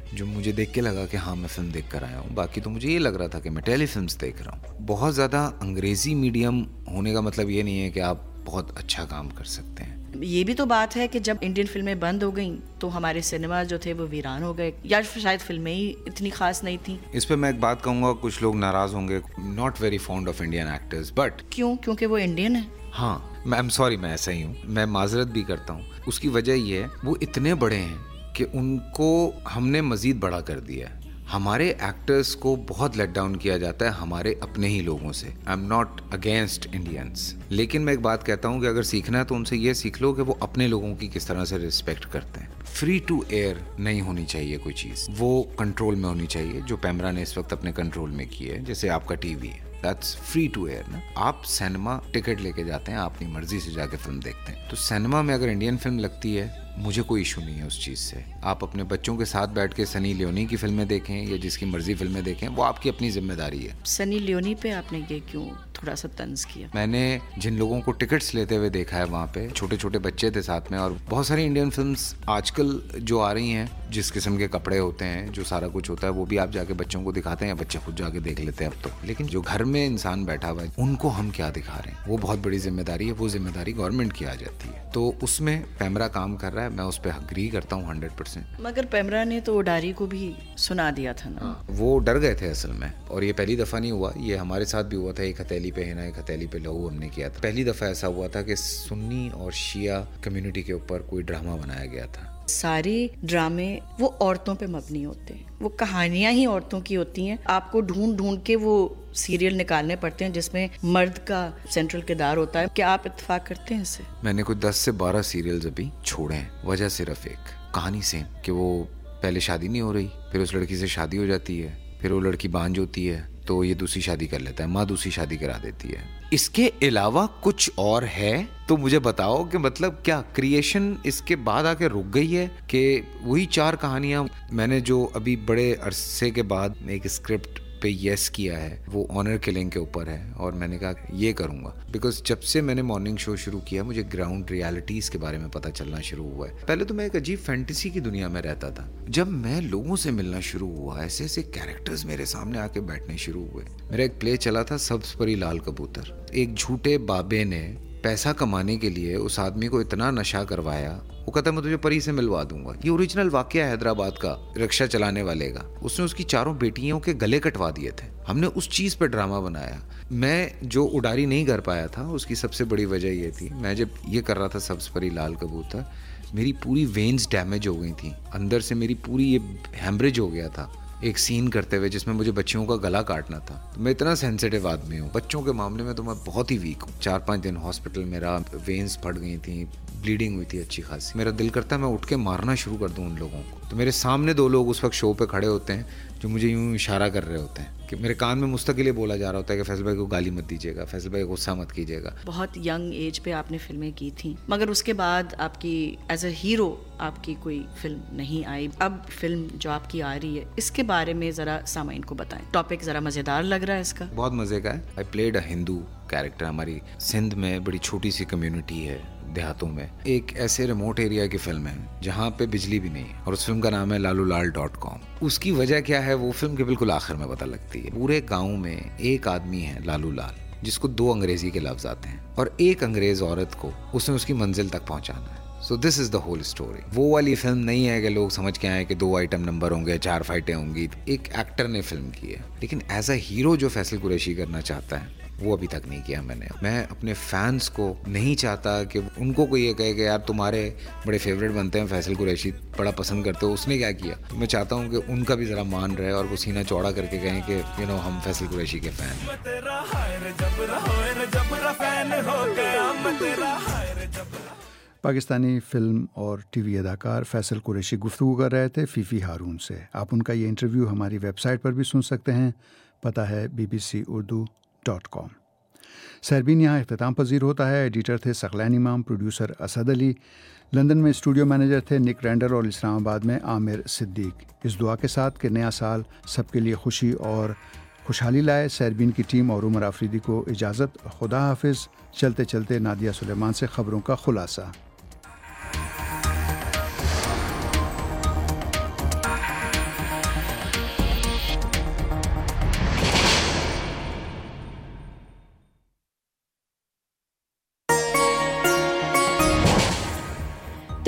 جو مجھے دیکھ کے لگا کہ ہاں میں فلم دیکھ کر آیا ہوں. باقی تو مجھے یہ لگ رہا تھا کہ میں ٹیلی فلمز دیکھ رہا ہوں. بہت زیادہ انگریزی میڈیم ہونے کا مطلب یہ نہیں ہے کہ آپ بہت اچھا کام کر سکتے ہیں. یہ بھی تو بات ہے کہ جب انڈین فلمیں بند ہو گئیں تو ہمارے سنیما جو تھے وہ ویران ہو گئے, یا شاید فلمیں ہی اتنی خاص نہیں تھیں. اس پہ میں ایک بات کہوں گا, کچھ لوگ ناراض ہوں گے, not very fond of Indian actors, but کیوں؟ کیونکہ وہ انڈین ہیں. ہاں, میں ایم سوری, میں ایسا ہی ہوں, میں معذرت بھی کرتا ہوں. اس کی وجہ یہ ہے وہ اتنے بڑے ہیں کہ ان کو ہم نے مزید بڑا کر دیا ہے. ہمارے ایکٹرز کو بہت لیٹ ڈاؤن کیا جاتا ہے ہمارے اپنے ہی لوگوں سے. I am not against Indians, لیکن میں ایک بات کہتا ہوں کہ اگر سیکھنا ہے تو ان سے یہ سیکھ لو کہ وہ اپنے لوگوں کی کس طرح سے رسپیکٹ کرتے ہیں. فری ٹو ایئر نہیں ہونی چاہیے کوئی چیز, وہ کنٹرول میں ہونی چاہیے, جو پیمرا نے اس وقت اپنے کنٹرول میں کی ہے. جیسے آپ کا ٹی وی ہے, دیٹس فری ٹو ایئر نا. آپ سینما ٹکٹ لے کے جاتے ہیں, آپ اپنی مرضی سے جا کے فلم دیکھتے ہیں. تو سینما میں اگر انڈین فلم لگتی ہے, مجھے کوئی ایشو نہیں ہے اس چیز سے. آپ اپنے بچوں کے ساتھ بیٹھ کے سنی لیونی کی فلمیں دیکھیں یا جس کی مرضی فلمیں دیکھیں, وہ آپ کی اپنی ذمہ داری ہے. سنی لیونی پہ آپ نے یہ کیوں تھوڑا سا طنز کیا؟ میں نے جن لوگوں کو ٹکٹس لیتے ہوئے دیکھا ہے وہاں پہ چھوٹے چھوٹے بچے تھے ساتھ میں, اور بہت ساری انڈین فلمس آج کل جو آ رہی ہیں جس قسم کے کپڑے ہوتے ہیں, جو سارا کچھ ہوتا ہے, وہ بھی آپ جا کے بچوں کو دکھاتے ہیں یا بچے خود جا کے دیکھ لیتے ہیں اب تو. لیکن جو گھر میں انسان بیٹھا ہوا ہے ان کو ہم کیا دکھا رہے ہیں, وہ بہت بڑی ذمہ داری ہے. وہ ذمہ داری گورنمنٹ کی آ جاتی ہے. تو اس میں پیمرا کام کر رہا ہے, میں اس پہ اگری کرتا ہوں ہنڈریڈ پرسینٹ. مگر پیمرا نے تو اڈاری کو بھی سنا دیا تھا نا. وہ ڈر گئے تھے اصل میں, اور یہ پہلی دفعہ نہیں ہوا, یہ ہمارے ساتھ بھی ہوا تھا. ایک ہتھیلی پہ ہے نا, ایک ہتھیلی پہ لہو ہم نے کیا تھا. پہلی دفعہ ایسا ہوا تھا کہ سنی اور شیعہ کمیونٹی کے اوپر کوئی ڈرامہ بنایا گیا تھا. سارے ڈرامے وہ عورتوں پہ مبنی ہوتے ہیں, وہ کہانیاں ہی عورتوں کی ہوتی ہیں. آپ کو ڈھونڈ ڈھونڈ کے وہ سیریل نکالنے پڑتے ہیں جس میں مرد کا سینٹرل کردار ہوتا ہے. کیا آپ اتفاق کرتے ہیں اس سے؟ میں نے کوئی دس سے بارہ سیریلز ابھی چھوڑے ہیں, وجہ صرف ایک کہانی سے کہ وہ پہلے شادی نہیں ہو رہی, پھر اس لڑکی سے شادی ہو جاتی ہے, پھر وہ لڑکی بانجھ ہوتی ہے تو یہ دوسری شادی کر لیتا ہے, ماں دوسری شادی کرا دیتی ہے. اس کے علاوہ کچھ اور ہے تو مجھے بتاؤ کہ مطلب کیا کریشن اس کے بعد آ کے رک گئی ہے کہ وہی چار کہانیاں. میں نے جو ابھی بڑے عرصے کے بعد ایک اسکرپٹ پہ یس کیا ہے وہ آنر کلنگ کے اوپر ہے, اور میں نے کہا یہ کروں گا بیکاز جب سے میں نے مارننگ شو شروع کیا مجھے گراؤنڈ ریالٹیز کے بارے میں پتہ چلنا شروع ہوا ہے. پہلے تو میں ایک عجیب فینٹیسی کی دنیا میں رہتا تھا. جب میں لوگوں سے ملنا شروع ہوا, ایسے ایسے کیریکٹرز میرے سامنے آ کے بیٹھنے شروع ہوئے. میرا ایک پلے چلا تھا سبز پری لال کبوتر. ایک جھوٹے بابے نے پیسہ کمانے کے لیے اس آدمی کو اتنا نشہ کروایا, وہ کہتا ہے میں تجھے پری سے ملوا دوں گا. یہ اوریجنل واقعہ ہے حیدرآباد کا, رکشہ چلانے والے کا. اس نے اس کی چاروں بیٹیوں کے گلے کٹوا دیے تھے. ہم نے اس چیز پہ ڈرامہ بنایا. میں جو اڈاری نہیں کر پایا تھا اس کی سب سے بڑی وجہ یہ تھی, میں جب یہ کر رہا تھا سبز پری لال کبوتر, میری پوری وینز ڈیمیج ہو گئی تھیں اندر سے, میری پوری یہ ہیمریج ہو گیا تھا ایک سین کرتے ہوئے جس میں مجھے بچیوں کا گلا کاٹنا تھا. میں اتنا سینسیٹیو آدمی ہوں, بچوں کے معاملے میں تو میں بہت ہی ویک ہوں. چار پانچ دن ہاسپٹل میں رہا, وینز پھٹ گئی تھیں, بلیڈنگ ہوئی تھی اچھی خاصی. میرا دل کرتا ہے میں اٹھ کے مارنا شروع کر دوں ان لوگوں کو. تو میرے سامنے دو لوگ اس وقت شو پہ کھڑے ہوتے ہیں جو مجھے یوں اشارہ کر رہے ہوتے ہیں کہ میرے کان میں مستقل یہ بولا جا رہا ہوتا ہے کہ فیصل بھائی کو گالی مت دیجیے گا, فیصل بھائی غصہ مت کیجیے گا. بہت ینگ ایج پہ آپ نے فلمیں کی تھیں, مگر اس کے بعد آپ کی ایز اے ہیرو آپ کی کوئی فلم نہیں آئی. اب فلم جو آپ کی آ رہی ہے اس کے بارے میں ذرا سامعین کو بتائیں. ٹاپک ذرا مزیدار لگ رہا ہے اس کا. بہت مزے کا ہے. I played a Hindu character. ہماری سندھ میں بڑی چھوٹی سی کمیونٹی ہے دیہاتوں میں, ایک ایسے ریموٹ ایریا کی فلم ہے جہاں پہ بجلی بھی نہیں, اور اس فلم کا نام ہے لالو لال ڈاٹ کام. اس کی وجہ کیا ہے وہ فلم کے بالکل آخر میں پتہ لگتی ہے. پورے گاؤں میں ایک آدمی ہے لالو لال جس کو دو انگریزی کے لفظ آتے ہیں, اور ایک انگریز عورت کو اس نے اس کی منزل تک پہنچانا ہے. So this is the whole story. وہ والی فلم نہیں ہے کہ لوگ سمجھ کے آئے کہ دو آئٹم نمبر ہوں گے, چار فائٹیں ہوں گی. ایک ایکٹر نے فلم کی ہے, لیکن ایز اے ہیرو جو فیصل قریشی کرنا چاہتا ہے وہ ابھی تک نہیں کیا میں نے. میں اپنے فینس کو نہیں چاہتا کہ ان کو کوئی یہ کہے کہ یار تمہارے بڑے فیوریٹ بنتے ہیں فیصل قریشی, بڑا پسند کرتے ہو, اس نے کیا کیا. میں چاہتا ہوں کہ ان کا بھی ذرا مان رہے اور وہ سینہ چوڑا کر کے کہیں کہ یو نو ہم فیصل قریشی کے فین ہیں. پاکستانی فلم اور ٹی وی اداکار فیصل قریشی گفتگو کر رہے تھے فیفی ہارون سے. آپ ان کا یہ انٹرویو ہماری ویب سائٹ پر بھی سن سکتے ہیں, پتہ ہے B B C Urdu dot com. Sairbeen یہاں اختتام پذیر ہوتا ہے. ایڈیٹر تھے ثقلین امام, پروڈیوسر اسد علی, لندن میں اسٹوڈیو مینیجر تھے نک رینڈر, اور اسلام آباد میں عامر صدیق. اس دعا کے ساتھ کہ نیا سال سب کے لیے خوشی اور خوشحالی لائے. سیربین کی ٹیم اور عمر آفریدی کو اجازت. خدا حافظ. چلتے چلتے نادیہ سلیمان سے خبروں کا خلاصہ.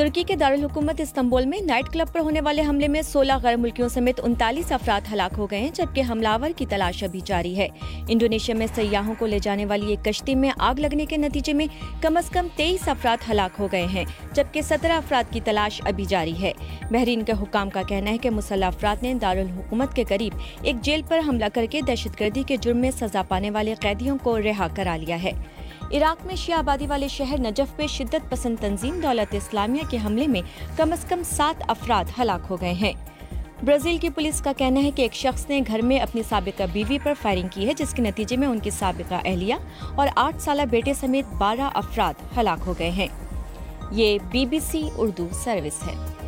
ترکی کے دارالحکومت استنبول میں نائٹ کلب پر ہونے والے حملے میں سولہ غیر ملکیوں سمیت انتالیس افراد ہلاک ہو گئے ہیں، جبکہ حملہ آور کی تلاش ابھی جاری ہے۔ انڈونیشیا میں سیاحوں کو لے جانے والی ایک کشتی میں آگ لگنے کے نتیجے میں کم از کم تیئیس افراد ہلاک ہو گئے ہیں، جبکہ سترہ افراد کی تلاش ابھی جاری ہے۔ بحرین کے حکام کا کہنا ہے کہ مسلح افراد نے دارالحکومت کے قریب ایک جیل پر حملہ کر کے دہشت گردی کے جرم میں سزا پانے والے قیدیوں کو رہا کرا لیا ہے۔ عراق میں شیعہ آبادی والے شہر نجف پہ شدت پسند تنظیم دولت اسلامیہ کے حملے میں کم از کم سات افراد ہلاک ہو گئے ہیں۔ برازیل کی پولیس کا کہنا ہے کہ ایک شخص نے گھر میں اپنی سابقہ بیوی پر فائرنگ کی ہے، جس کے نتیجے میں ان کی سابقہ اہلیہ اور آٹھ سالہ بیٹے سمیت بارہ افراد ہلاک ہو گئے ہیں۔ یہ B B C Urdu service ہے۔